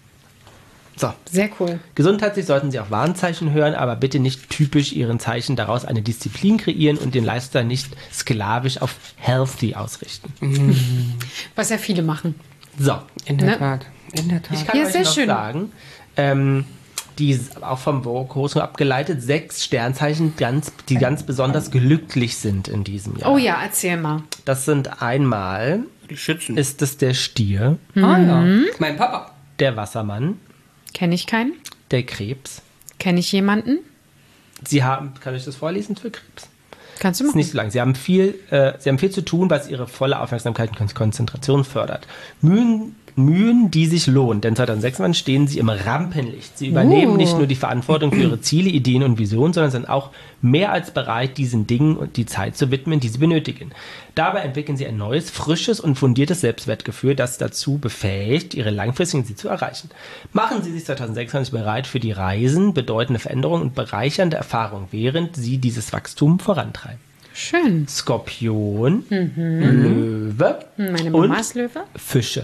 Speaker 2: So.
Speaker 1: Sehr cool.
Speaker 2: Gesundheitlich sollten Sie auch Warnzeichen hören, aber bitte nicht typisch Ihren Zeichen daraus eine Disziplin kreieren und den Lifestyle nicht sklavisch auf healthy ausrichten.
Speaker 1: Was ja viele machen.
Speaker 2: So.
Speaker 3: In der
Speaker 1: Ne?
Speaker 3: Tat. In der Tat.
Speaker 2: Ich kann
Speaker 1: Ja,
Speaker 2: euch
Speaker 1: sehr
Speaker 2: noch
Speaker 1: schön.
Speaker 2: sagen, ähm, die auch vom Horoskop abgeleitet, sechs Sternzeichen, ganz, die ganz besonders glücklich sind in diesem Jahr.
Speaker 1: Oh ja, erzähl mal.
Speaker 2: Das sind einmal,
Speaker 3: Die Schützen.
Speaker 2: ist es der Stier,
Speaker 3: Ah ja. Mein Papa.
Speaker 2: der Wassermann,
Speaker 1: Kenne ich keinen?
Speaker 2: der Krebs.
Speaker 1: Kenne ich jemanden?
Speaker 2: Sie haben, kann ich das vorlesen für Krebs?
Speaker 1: Kannst du
Speaker 2: Das ist
Speaker 1: machen.
Speaker 2: nicht so lang. Sie haben viel, äh, sie haben viel zu tun, was ihre volle Aufmerksamkeit und Konzentration fördert. Mühen, Mühen, die sich lohnen, denn zwanzig sechsundzwanzig stehen sie im Rampenlicht. Sie übernehmen
Speaker 1: Uh.
Speaker 2: nicht nur die Verantwortung für ihre Ziele, Ideen und Visionen, sondern sind auch mehr als bereit, diesen Dingen und die Zeit zu widmen, die sie benötigen. Dabei entwickeln sie ein neues, frisches und fundiertes Selbstwertgefühl, das dazu befähigt, ihre langfristigen Ziele zu erreichen. Machen Sie sich zwanzig sechsundzwanzig bereit für die Reisen, bedeutende Veränderungen und bereichernde Erfahrungen, während Sie dieses Wachstum vorantreiben.
Speaker 1: Schön.
Speaker 2: Skorpion, Löwe
Speaker 1: Meine
Speaker 2: und
Speaker 1: Mama ist Löwe.
Speaker 2: Fische.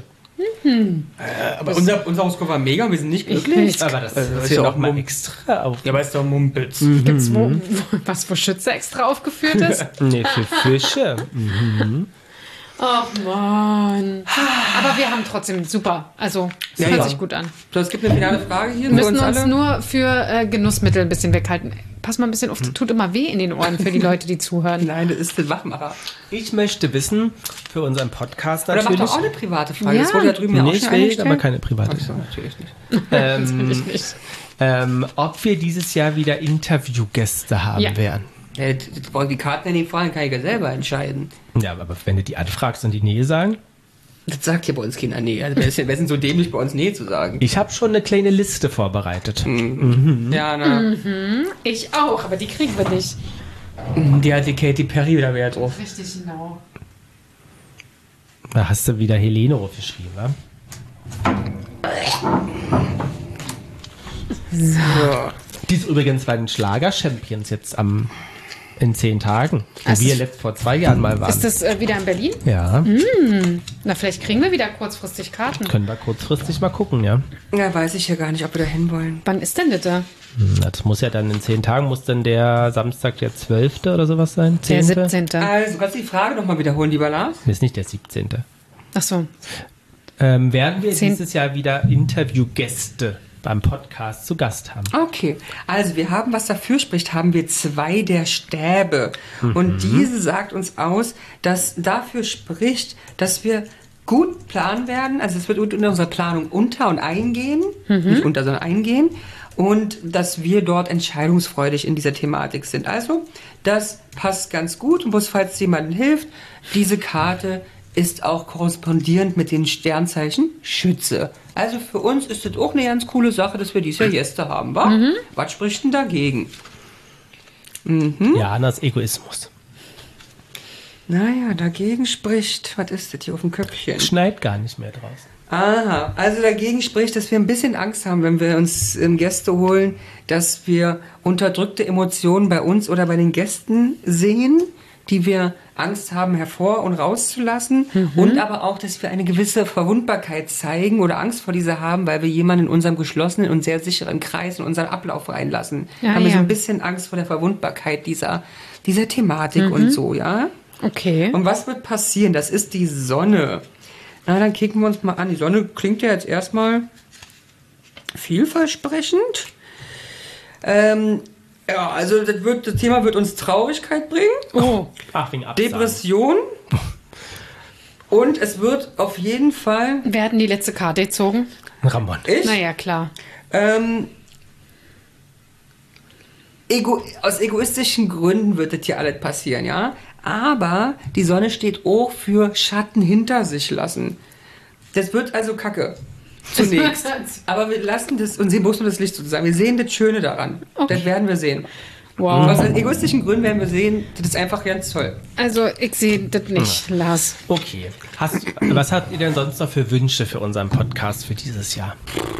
Speaker 3: Aber unser, unser Horoskop war mega, wir sind nicht glücklich.
Speaker 2: Aber das
Speaker 3: Also,
Speaker 2: ist
Speaker 3: ist
Speaker 2: ja
Speaker 3: ja
Speaker 2: noch
Speaker 3: auch
Speaker 2: mal
Speaker 3: Mum-
Speaker 2: extra auf.
Speaker 3: Ja, aber ist doch Mumpitz.
Speaker 1: Gibt's wo, wo, was, wo Schütze extra aufgeführt ist?
Speaker 2: Nee, für Fische.
Speaker 1: Ach man. Aber wir haben trotzdem super. Also, es
Speaker 3: Ja,
Speaker 1: hört
Speaker 3: ja.
Speaker 1: sich gut an.
Speaker 3: So, es gibt eine finale Frage hier
Speaker 1: Wir
Speaker 3: für
Speaker 1: müssen
Speaker 3: uns
Speaker 1: uns
Speaker 3: alle.
Speaker 1: nur für äh, Genussmittel ein bisschen weghalten. Pass mal ein bisschen auf, das tut immer weh in den Ohren für die Leute, die zuhören.
Speaker 3: Nein, das ist der Wachmacher.
Speaker 2: Ich möchte wissen, für unseren Podcast
Speaker 3: Oder mach
Speaker 2: natürlich.
Speaker 3: doch auch eine private Frage.
Speaker 1: Ja.
Speaker 3: Das wurde ja drüben ja auch
Speaker 2: Nee,
Speaker 3: schon
Speaker 2: ich will
Speaker 3: eingestellt.
Speaker 2: aber keine private.
Speaker 3: Ach so, natürlich nicht.
Speaker 2: Ähm,
Speaker 1: Ich nicht.
Speaker 2: ähm, ob wir dieses Jahr wieder Interviewgäste haben
Speaker 1: Ja.
Speaker 2: werden.
Speaker 3: Ja, die- die die Karten in den Fragen kann ich ja selber entscheiden.
Speaker 2: Ja, aber wenn du die anfragst und die Nähe sagen.
Speaker 3: Das sagt ja bei uns keiner Nee. Also wer ist, wer ist denn so dämlich, bei uns Nee zu sagen?
Speaker 2: Ich habe schon eine kleine Liste vorbereitet.
Speaker 3: Ja, na.
Speaker 1: Ich auch, aber die kriegen wir nicht.
Speaker 3: Die hat die Katy Perry wieder wieder drauf.
Speaker 1: Richtig, genau.
Speaker 2: Da hast du wieder Helene aufgeschrieben, wa?
Speaker 3: So.
Speaker 2: Die ist übrigens bei den Schlager-Champions jetzt am in zehn Tagen. Wo
Speaker 1: Ach,
Speaker 2: wir
Speaker 1: ist-
Speaker 2: letzt vor zwei Jahren mal waren.
Speaker 1: Ist das äh, wieder in Berlin?
Speaker 2: ja,
Speaker 1: Na, vielleicht kriegen wir wieder kurzfristig Karten.
Speaker 2: können wir kurzfristig mal gucken, ja.
Speaker 3: Ja, weiß ich ja gar nicht, ob wir da hinwollen.
Speaker 1: Wann ist denn das da?
Speaker 2: Hm, Das muss ja dann in zehn Tagen, muss dann der Samstag der zwölfte oder sowas sein?
Speaker 1: Der
Speaker 2: zehnte?
Speaker 1: siebzehnte.
Speaker 3: Also, kannst du die Frage nochmal wiederholen, lieber Lars?
Speaker 2: Nee, ist nicht der siebzehnte.
Speaker 1: Ach so.
Speaker 2: Ähm, werden wir
Speaker 1: Zehn-
Speaker 2: dieses Jahr wieder Interviewgäste beim Podcast zu Gast haben?
Speaker 3: Okay, also wir haben, was dafür spricht, haben wir zwei der Stäbe. Und diese sagt uns aus, dass dafür spricht, dass wir gut planen werden. Also es wird in unserer Planung unter und eingehen, nicht unter, sondern eingehen. Und dass wir dort entscheidungsfreudig in dieser Thematik sind. Also das passt ganz gut. Und bloß falls jemandem hilft, diese Karte ist auch korrespondierend mit den Sternzeichen Schütze. Also für uns ist das auch eine ganz coole Sache, dass wir dieses Jahr Gäste haben, wa? Was spricht denn dagegen?
Speaker 2: Ja, Annas Egoismus.
Speaker 3: Naja, dagegen spricht, was ist das hier auf dem Köpfchen?
Speaker 2: Schneit gar nicht mehr draus.
Speaker 3: Aha, also dagegen spricht, dass wir ein bisschen Angst haben, wenn wir uns ähm, Gäste holen, dass wir unterdrückte Emotionen bei uns oder bei den Gästen sehen, die wir Angst haben hervor und rauszulassen, und aber auch, dass wir eine gewisse Verwundbarkeit zeigen oder Angst vor dieser haben, weil wir jemanden in unserem geschlossenen und sehr sicheren Kreis in unseren Ablauf reinlassen.
Speaker 1: Ja,
Speaker 3: haben wir
Speaker 1: ja.
Speaker 3: so ein bisschen Angst vor der Verwundbarkeit dieser, dieser Thematik und so, ja?
Speaker 1: Okay.
Speaker 3: Und was wird passieren? Das ist die Sonne. Na, dann kicken wir uns mal an. Die Sonne klingt ja jetzt erstmal vielversprechend. Ähm, Ja, also das, wird, das Thema wird uns Traurigkeit bringen,
Speaker 1: Oh,
Speaker 2: Ach, wegen Absagen.
Speaker 3: Depression und es wird auf jeden Fall...
Speaker 1: wer hat denn die letzte Karte gezogen?
Speaker 2: Ramon.
Speaker 3: Ich?
Speaker 1: Naja, klar.
Speaker 3: Ähm, ego, aus egoistischen Gründen wird das hier alles passieren, ja? Aber die Sonne steht auch für Schatten hinter sich lassen. Das wird also kacke. Zunächst. Aber wir lassen das und sehen bloß nur das Licht sozusagen. Wir sehen das Schöne daran.
Speaker 1: Okay.
Speaker 3: Das werden wir sehen.
Speaker 1: Wow.
Speaker 3: Aus egoistischen Gründen werden wir sehen, das ist einfach ganz toll.
Speaker 1: Also, ich sehe das nicht, Lars.
Speaker 2: Okay. Hast, was habt ihr denn sonst noch für Wünsche für unseren Podcast für dieses Jahr?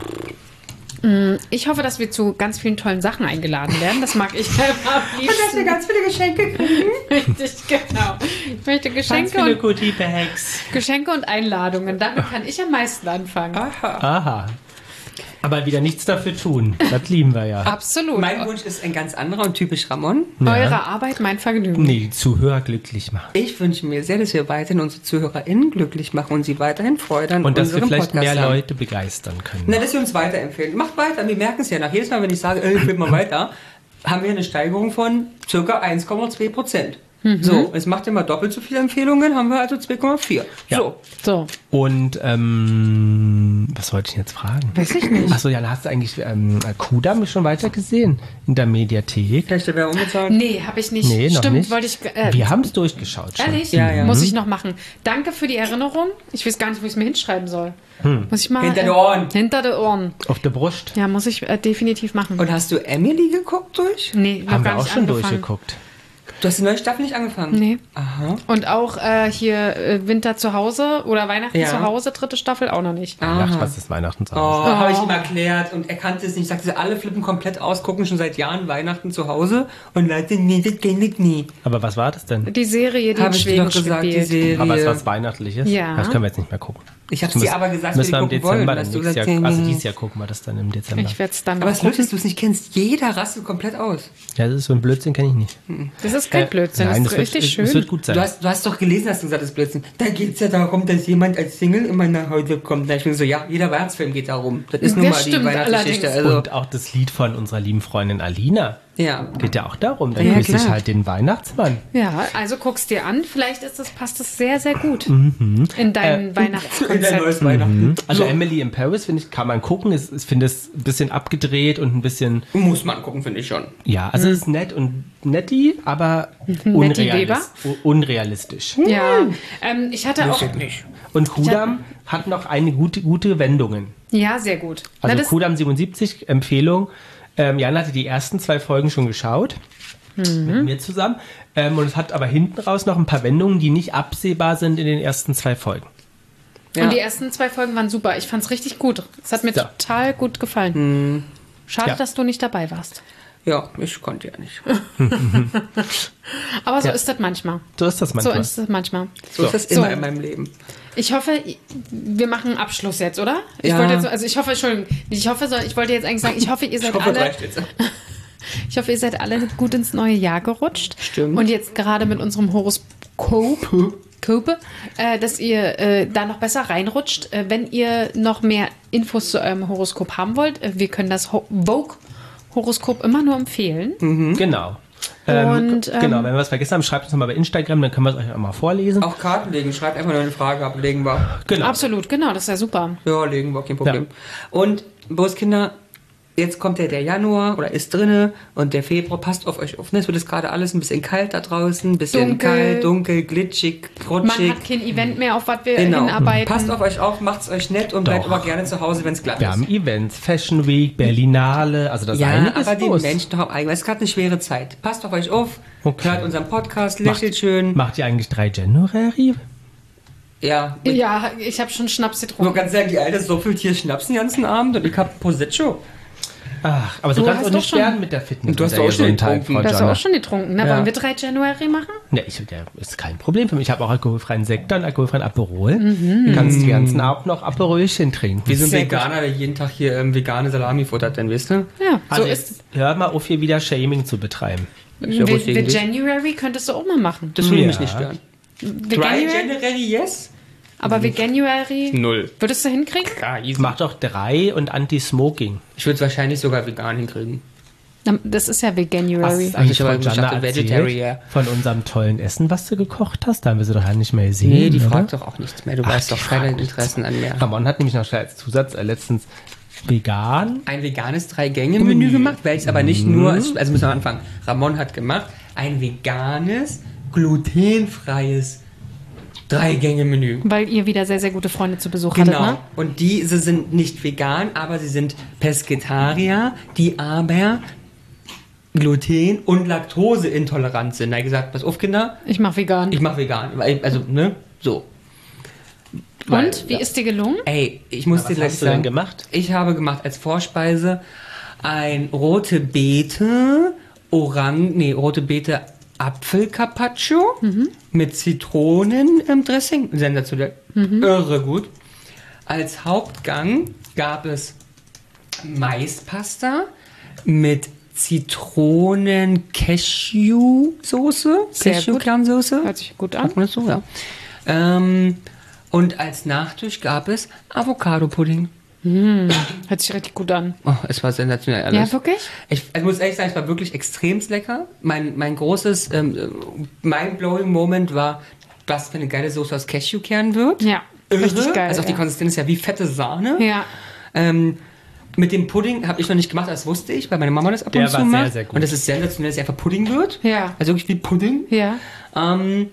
Speaker 1: Ich hoffe, dass wir zu ganz vielen tollen Sachen eingeladen werden. Das mag ich am liebsten.
Speaker 3: ganz viele Geschenke kriegen.
Speaker 1: Richtig, genau. Ich möchte Geschenke und,
Speaker 2: Goodie Bags.
Speaker 1: Geschenke und Einladungen. Damit kann ich am meisten anfangen.
Speaker 3: Aha.
Speaker 2: Aha. Aber wieder nichts dafür tun. Das lieben wir ja.
Speaker 1: Absolut.
Speaker 3: Mein Wunsch ist ein ganz anderer und typisch Ramon.
Speaker 1: Eure Arbeit, mein Vergnügen.
Speaker 2: Nee, die Zuhörer glücklich machen.
Speaker 3: Ich wünsche mir sehr, dass wir weiterhin unsere ZuhörerInnen glücklich machen und sie weiterhin freuen
Speaker 2: Und dass wir
Speaker 3: unseren
Speaker 2: vielleicht
Speaker 3: Podcast
Speaker 2: mehr
Speaker 3: haben.
Speaker 2: Leute begeistern können.
Speaker 3: Na, dass wir uns weiterempfehlen. Macht weiter, wir merken es ja nach. Jedes Mal, wenn ich sage, ey, empfehlt mal weiter, haben wir eine Steigerung von ca. eins Komma zwei Prozent. So, es macht immer doppelt so viele Empfehlungen, haben wir also zwei Komma vier.
Speaker 2: Ja.
Speaker 3: So.
Speaker 1: So.
Speaker 2: Und, ähm, was wollte ich jetzt fragen?
Speaker 1: Weiß ich nicht.
Speaker 2: Achso, ja, dann hast du eigentlich ähm, Kudam schon weiter gesehen in der Mediathek.
Speaker 3: Kann ich dir Werbung bezahlen?
Speaker 1: Nee, habe ich nicht.
Speaker 2: Nee, noch
Speaker 1: Stimmt,
Speaker 2: nicht.
Speaker 1: wollte ich. Äh,
Speaker 2: Wir haben es durchgeschaut schon.
Speaker 1: Ehrlich?
Speaker 3: Ja, ja.
Speaker 1: Muss ich noch machen. Danke für die Erinnerung. Ich weiß gar nicht, wo ich es mir hinschreiben soll. Muss ich mal.
Speaker 3: Hinter
Speaker 1: äh,
Speaker 3: den Ohren.
Speaker 1: Hinter den Ohren.
Speaker 2: Auf der Brust.
Speaker 1: Ja, muss ich äh, definitiv machen.
Speaker 3: Und hast du Emily geguckt durch?
Speaker 1: Nee, noch
Speaker 2: Haben
Speaker 1: gar
Speaker 2: wir auch
Speaker 1: nicht
Speaker 2: schon
Speaker 1: angefangen.
Speaker 2: durchgeguckt.
Speaker 3: Du hast die neue Staffel nicht angefangen?
Speaker 1: Nee.
Speaker 3: Aha.
Speaker 1: Und auch äh, hier äh, Winter zu Hause oder Weihnachten
Speaker 3: Ja.
Speaker 1: zu Hause, dritte Staffel, auch noch nicht.
Speaker 3: Aha.
Speaker 2: Ach, was ist Weihnachten zu
Speaker 3: Oh,
Speaker 2: Hause?
Speaker 3: habe ich ihm erklärt und er kannte es nicht. Ich sagte, alle flippen komplett aus, gucken schon seit Jahren Weihnachten zu Hause und Leute, nee, das geht nicht nie.
Speaker 2: Aber was war das denn?
Speaker 1: Die Serie, die in
Speaker 3: Habe ich dir
Speaker 1: Schweden
Speaker 3: doch gesagt, die
Speaker 1: spielt.
Speaker 3: Serie.
Speaker 2: Aber es was Weihnachtliches?
Speaker 1: Ja.
Speaker 2: Das können wir jetzt nicht mehr gucken.
Speaker 3: Ich habe
Speaker 2: Das
Speaker 3: dir
Speaker 2: müssen-
Speaker 3: aber gesagt,
Speaker 2: müssen wir im
Speaker 3: wir gucken wollen.
Speaker 2: Dezember dann
Speaker 3: Dass du
Speaker 2: nächstes
Speaker 3: gesagt,
Speaker 2: Jahr,
Speaker 3: nee,
Speaker 2: also
Speaker 3: nee.
Speaker 2: dieses Jahr gucken wir das dann im Dezember.
Speaker 1: Ich werde es dann
Speaker 3: Aber
Speaker 1: mal
Speaker 3: es ist lustig, dass
Speaker 1: gucken.
Speaker 3: du es nicht kennst. Jeder rastet komplett aus.
Speaker 2: Ja, das ist so ein Blödsinn, kenne ich nicht.
Speaker 1: Das ist kein Blödsinn,
Speaker 2: Nein,
Speaker 1: das ist
Speaker 2: wird,
Speaker 1: richtig
Speaker 2: es,
Speaker 1: schön.
Speaker 2: es wird gut sein.
Speaker 3: Du hast, du hast doch gelesen, hast du gesagt, das ist Blödsinn. Da geht es ja darum, dass jemand als Single immer nach Hause kommt. Da ich mir so, ja, jeder Weihnachtsfilm geht darum. Das ist nun
Speaker 1: Das
Speaker 3: mal die
Speaker 1: stimmt
Speaker 3: Weihnachtsgeschichte.
Speaker 1: allerdings.
Speaker 3: Also,
Speaker 2: Und auch das Lied von unserer lieben Freundin Alina
Speaker 3: ja.
Speaker 2: geht ja auch darum. Da
Speaker 3: Ja,
Speaker 2: küsse ich
Speaker 3: klar.
Speaker 2: halt den Weihnachtsmann.
Speaker 1: Ja, also guck's dir an. Vielleicht ist das, passt das sehr, sehr gut
Speaker 2: Mhm.
Speaker 1: in dein
Speaker 3: In dein
Speaker 1: Weihnachtskonzept.
Speaker 3: neues Weihnachten.
Speaker 2: Also
Speaker 3: So.
Speaker 2: Emily in Paris, finde ich, kann man gucken. Ich, ich finde es ein bisschen abgedreht und ein bisschen,
Speaker 3: Muss man gucken, finde ich schon.
Speaker 2: ja, also es ist nett und netti, aber
Speaker 1: Netti
Speaker 2: unrealis u- unrealistisch.
Speaker 1: Ja, ähm, ich hatte auch.
Speaker 3: nicht.
Speaker 2: Und Kudam hat noch eine gute, gute Wendungen.
Speaker 1: Ja, sehr gut.
Speaker 2: Also
Speaker 1: Na, das,
Speaker 2: Kudam siebenundsiebzig, Empfehlung. Ähm, Jan hatte die ersten zwei Folgen schon geschaut.
Speaker 1: Mhm.
Speaker 2: Mit mir zusammen. Ähm, und es hat aber hinten raus noch ein paar Wendungen, die nicht absehbar sind in den ersten zwei Folgen.
Speaker 3: Ja.
Speaker 1: Und die ersten zwei Folgen waren super. Ich fand's richtig gut. Es hat mir
Speaker 2: So.
Speaker 1: total gut gefallen. Schade,
Speaker 2: Ja.
Speaker 1: dass du nicht dabei warst.
Speaker 3: Ja, ich konnte ja nicht.
Speaker 1: Aber so
Speaker 2: Ja.
Speaker 1: ist das manchmal.
Speaker 2: So ist das
Speaker 1: So
Speaker 2: manchmal.
Speaker 1: ist das manchmal.
Speaker 3: So ist das
Speaker 1: So.
Speaker 3: immer in meinem Leben.
Speaker 1: Ich hoffe, wir machen einen Abschluss jetzt, oder? Ich
Speaker 3: Ja.
Speaker 1: wollte jetzt, also ich hoffe, Entschuldigung, ich hoffe, so- ich wollte jetzt eigentlich sagen, ich hoffe, ihr seid
Speaker 3: Ich hoffe, es
Speaker 1: alle,
Speaker 3: reicht jetzt.
Speaker 1: ich hoffe, ihr seid alle gut ins neue Jahr gerutscht.
Speaker 3: Stimmt.
Speaker 1: Und jetzt gerade mit unserem Horoskop, Kope, äh, dass ihr äh, da noch besser reinrutscht. Äh, wenn ihr noch mehr Infos zu eurem Horoskop haben wollt, äh, wir können das Ho- Vogue-Horoskop immer nur empfehlen.
Speaker 2: Genau. Ähm,
Speaker 1: Und, ähm,
Speaker 2: genau, wenn wir was vergessen haben, schreibt uns nochmal bei Instagram, dann können wir es euch auch mal vorlesen.
Speaker 3: Auch Karten legen. Schreibt einfach nur eine Frage ab. Legen wir.
Speaker 2: Genau.
Speaker 1: Absolut, genau, das ist ja super.
Speaker 3: Ja, legen wir. Kein Problem. Und, bloß Kinder, jetzt kommt ja der Januar oder ist drinne und der Februar. Passt auf euch auf. Ne? Es wird jetzt gerade alles ein bisschen kalt da draußen. Ein bisschen
Speaker 1: Dunkel.
Speaker 3: kalt, dunkel, glitschig,
Speaker 1: Man
Speaker 3: rutschig.
Speaker 1: hat kein Event mehr, auf was wir
Speaker 3: Genau.
Speaker 1: hinarbeiten.
Speaker 3: Passt auf euch auf, macht's euch nett und bleibt
Speaker 2: Doch.
Speaker 3: aber gerne zu Hause, wenn es glatt
Speaker 2: Wir
Speaker 3: ist.
Speaker 2: haben Events, Fashion Week, Berlinale, also das
Speaker 3: Ja,
Speaker 2: einiges
Speaker 3: aber die
Speaker 2: los.
Speaker 3: Menschen haben eigentlich, es ist gerade eine schwere Zeit. Passt auf euch auf,
Speaker 2: Okay.
Speaker 3: hört unseren Podcast,
Speaker 2: Macht-
Speaker 3: lächelt schön.
Speaker 2: Macht ihr eigentlich drei January?
Speaker 3: Ja,
Speaker 1: Ja, ich habe schon Schnaps
Speaker 3: nur
Speaker 1: getrunken.
Speaker 3: ganz sagen, die Alte so viel Tier Schnaps den ganzen Abend und ich hab Prosecco.
Speaker 2: Ach, aber so
Speaker 1: Du
Speaker 2: kannst
Speaker 1: hast
Speaker 2: auch
Speaker 1: doch
Speaker 2: nicht
Speaker 1: schon-
Speaker 2: werden mit der Fitness.
Speaker 3: Und du hast
Speaker 2: und der
Speaker 3: auch schon
Speaker 2: Gesundheit,
Speaker 3: getrunken.
Speaker 2: Frau
Speaker 1: Du hast
Speaker 2: Jonna.
Speaker 1: auch schon getrunken, ne?
Speaker 3: Ja.
Speaker 1: Wollen wir drei January machen?
Speaker 2: Ne, ich, der ist kein Problem für mich. Ich habe auch alkoholfreien Sektor und alkoholfreien Aperol. Du kannst die ganzen auch noch Aperolchen trinken.
Speaker 3: Wie so ein
Speaker 1: Sehr
Speaker 3: Veganer, der jeden Tag hier ähm, vegane Salami futtert, denn weißt du?
Speaker 1: Ja,
Speaker 2: Also
Speaker 1: so
Speaker 2: jetzt
Speaker 1: ist
Speaker 2: hör mal auf, hier wieder Shaming zu betreiben.
Speaker 3: Ist ja
Speaker 1: The,
Speaker 3: ruhig
Speaker 1: the
Speaker 3: gegen dich.
Speaker 1: January könntest du auch mal machen.
Speaker 3: Das würde
Speaker 2: Ja.
Speaker 3: mich nicht stören.
Speaker 1: The
Speaker 3: Dry
Speaker 1: January,
Speaker 3: January, yes?
Speaker 1: aber The January
Speaker 3: Null.
Speaker 1: würdest du hinkriegen?
Speaker 3: Ja, easy.
Speaker 2: Mach doch drei und Anti-Smoking.
Speaker 3: Ich würde es wahrscheinlich sogar vegan hinkriegen.
Speaker 1: Das ist ja Veganuary.
Speaker 2: Hast du eigentlich
Speaker 3: Ich habe
Speaker 2: von
Speaker 3: gedacht,
Speaker 2: Jana
Speaker 3: Vegetarian.
Speaker 2: erzählt? Von unserem tollen Essen, was du gekocht hast? Da haben wir sie doch ja nicht mehr gesehen.
Speaker 3: Nee, die
Speaker 2: oder?
Speaker 3: fragt doch auch nichts mehr. Du
Speaker 2: Ach,
Speaker 3: weißt
Speaker 2: die
Speaker 3: doch keine
Speaker 2: fragt
Speaker 3: Interessen an mehr.
Speaker 2: Ramon hat nämlich noch schnell als Zusatz äh, letztens vegan.
Speaker 3: Ein veganes Drei-Gänge-Menü gemacht, welches aber nicht nur, also müssen wir anfangen. Ramon hat gemacht ein veganes, glutenfreies Drei-Gänge-Menü.
Speaker 1: Weil ihr wieder sehr, sehr gute Freunde zu Besuch
Speaker 3: Genau.
Speaker 1: hattet, ne?
Speaker 3: Und diese sind nicht vegan, aber sie sind Pesketarier, die aber Gluten- und Laktoseintolerant sind. Da habe ich gesagt, pass auf, Kinder,
Speaker 1: Ich mach vegan.
Speaker 3: ich mache vegan. Weil ich- Also, ne, so. Weil,
Speaker 1: Und, wie
Speaker 3: ja.
Speaker 1: ist dir gelungen?
Speaker 3: Ey, ich muss
Speaker 2: Na,
Speaker 3: dir
Speaker 2: was
Speaker 3: gleich
Speaker 2: hast du denn
Speaker 3: sagen,
Speaker 2: gemacht?
Speaker 3: ich habe gemacht als Vorspeise ein rote Beete, Orang, nee, rote Beete Apfel-Carpaccio mit Zitronen im Dressing. Sensationell. Irre gut. Als Hauptgang gab es Maispasta mit Zitronen-Cashew-Soße.
Speaker 1: Sehr gut.
Speaker 3: Cashew-Kernsoße.
Speaker 1: Hört sich gut an.
Speaker 3: Sagt man das so, ja. Ähm, und als Nachtisch gab es Avocado-Pudding.
Speaker 1: Hört sich richtig gut an.
Speaker 3: Oh, es war sensationell alles.
Speaker 1: Ja, wirklich?
Speaker 3: Ich, ich muss ehrlich sagen, es war wirklich extrem lecker. Mein, mein großes ähm, mind-blowing Moment war, was für eine geile Soße aus Cashewkernen wird.
Speaker 1: Ja,
Speaker 3: Irre.
Speaker 1: richtig geil.
Speaker 3: Also auch die
Speaker 1: ja.
Speaker 3: Konsistenz ist ja wie fette Sahne.
Speaker 1: Ja.
Speaker 3: Ähm, mit dem Pudding habe ich noch nicht gemacht, das wusste ich, weil meine Mama das ab
Speaker 2: Der
Speaker 3: und zu
Speaker 2: war sehr,
Speaker 3: macht.
Speaker 2: sehr gut.
Speaker 3: Und das ist sensationell, dass es einfach Pudding wird.
Speaker 1: Ja.
Speaker 3: Also wirklich wie Pudding.
Speaker 1: Ja.
Speaker 3: Ähm,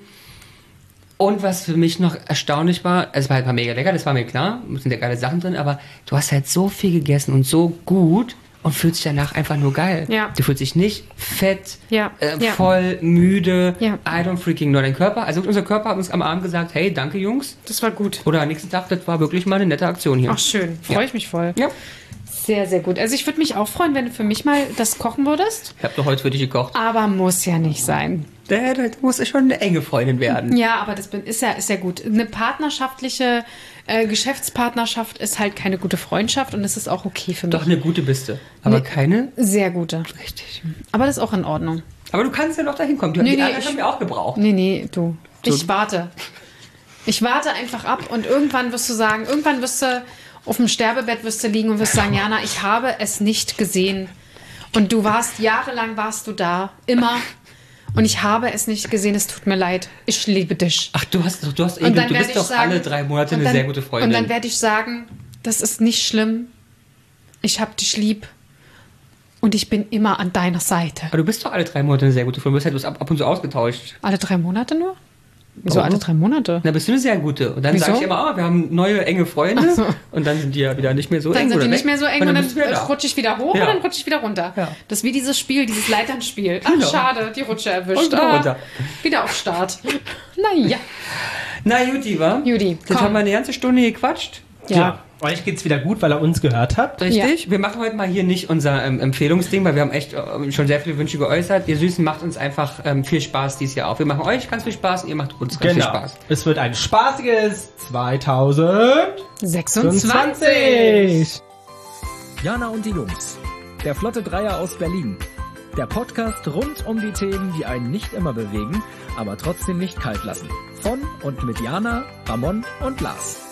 Speaker 3: und was für mich noch erstaunlich war, es war halt mal mega lecker, das war mir klar, es sind ja geile Sachen drin, aber du hast halt so viel gegessen und so gut und fühlst dich danach einfach nur geil.
Speaker 1: Ja.
Speaker 3: Du fühlst dich nicht fett,
Speaker 1: Ja.
Speaker 3: äh,
Speaker 1: Ja.
Speaker 3: voll, müde,
Speaker 1: Ja.
Speaker 3: I don't freaking know dein Körper. Also unser Körper hat uns am Abend gesagt, hey, danke Jungs.
Speaker 1: Das war gut.
Speaker 3: Oder am nächsten Tag, das war wirklich mal eine nette Aktion hier.
Speaker 1: Ach, schön. Freue
Speaker 3: Ja.
Speaker 1: ich mich voll.
Speaker 3: Ja.
Speaker 1: Sehr, sehr gut. Also ich würde mich auch freuen, wenn du für mich mal das kochen würdest.
Speaker 3: Ich habe doch heute für dich gekocht.
Speaker 1: Aber muss ja nicht sein.
Speaker 3: Da, da muss ja schon eine enge Freundin werden.
Speaker 1: Ja, aber das bin, ist, ja, ist ja gut. Eine partnerschaftliche äh, Geschäftspartnerschaft ist halt keine gute Freundschaft und das ist auch okay für mich.
Speaker 3: Doch eine gute Biste, aber
Speaker 1: Nee.
Speaker 3: keine
Speaker 1: Sehr gute.
Speaker 3: richtig.
Speaker 1: Aber das ist auch in Ordnung.
Speaker 3: Aber du kannst ja noch dahin kommen. Die,
Speaker 1: Nee,
Speaker 3: die
Speaker 1: nee,
Speaker 3: anderen
Speaker 1: ich-
Speaker 3: haben wir auch gebraucht.
Speaker 1: Nee, nee, du.
Speaker 3: So.
Speaker 1: Ich warte. Ich warte einfach ab und irgendwann wirst du sagen, irgendwann wirst du auf dem Sterbebett wirst du liegen und wirst sagen, Jana, ich habe es nicht gesehen. Und du warst, jahrelang warst du da, immer. Und ich habe es nicht gesehen, es tut mir leid. Ich liebe dich.
Speaker 3: Ach, du hast, du hast
Speaker 1: Und
Speaker 3: eben,
Speaker 1: dann
Speaker 3: du
Speaker 1: werde
Speaker 3: bist
Speaker 1: ich
Speaker 3: doch
Speaker 1: sagen,
Speaker 3: alle drei Monate
Speaker 1: und
Speaker 3: eine
Speaker 1: dann-
Speaker 3: sehr gute Freundin.
Speaker 1: Und dann werde ich sagen, das ist nicht schlimm. Ich habe dich lieb. Und ich bin immer an deiner Seite.
Speaker 3: Aber du bist doch alle drei Monate eine sehr gute Freundin. Du bist halt bloß ab, ab und zu ausgetauscht.
Speaker 1: Alle drei Monate nur? Wieso
Speaker 3: Warum?
Speaker 1: alle drei Monate?
Speaker 3: Na, bist du eine sehr gute. Und dann
Speaker 1: Wieso?
Speaker 3: sage ich immer, ah, wir haben neue enge Freunde.
Speaker 1: Ach so.
Speaker 3: Und dann sind die ja wieder nicht mehr so
Speaker 1: Dann
Speaker 3: eng.
Speaker 1: sind
Speaker 3: oder
Speaker 1: die nicht
Speaker 3: weg.
Speaker 1: mehr so eng und dann,
Speaker 3: bist du wieder da.
Speaker 1: rutsche ich wieder hoch
Speaker 3: Ja.
Speaker 1: und dann rutsche ich wieder runter.
Speaker 3: Ja.
Speaker 1: Das ist wie dieses Spiel, dieses Leiternspiel. Ach,
Speaker 3: Genau.
Speaker 1: schade, die Rutsche erwischt.
Speaker 3: Und wieder
Speaker 1: Ah,
Speaker 3: runter.
Speaker 1: wieder auf Start. Naja.
Speaker 3: Na, Juti, wa?
Speaker 1: Juti,
Speaker 3: Jetzt
Speaker 1: komm.
Speaker 3: haben wir eine ganze Stunde gequatscht.
Speaker 1: Ja.
Speaker 2: Euch geht's wieder gut, weil er uns gehört hat.
Speaker 3: Richtig? Wir machen heute mal hier nicht unser ähm, Empfehlungsding, weil wir haben echt ähm, schon sehr viele Wünsche geäußert. Ihr Süßen, macht uns einfach ähm, viel Spaß dieses Jahr auch. Wir machen euch ganz viel Spaß und ihr macht uns ganz viel Spaß.
Speaker 2: Es wird ein spaßiges zwanzig
Speaker 1: sechsundzwanzig.
Speaker 2: fünfundzwanzig.
Speaker 4: Jana und die Jungs. Der Flotte Dreier aus Berlin. Der Podcast rund um die Themen, die einen nicht immer bewegen, aber trotzdem nicht kalt lassen. Von und mit Jana, Ramon und Lars.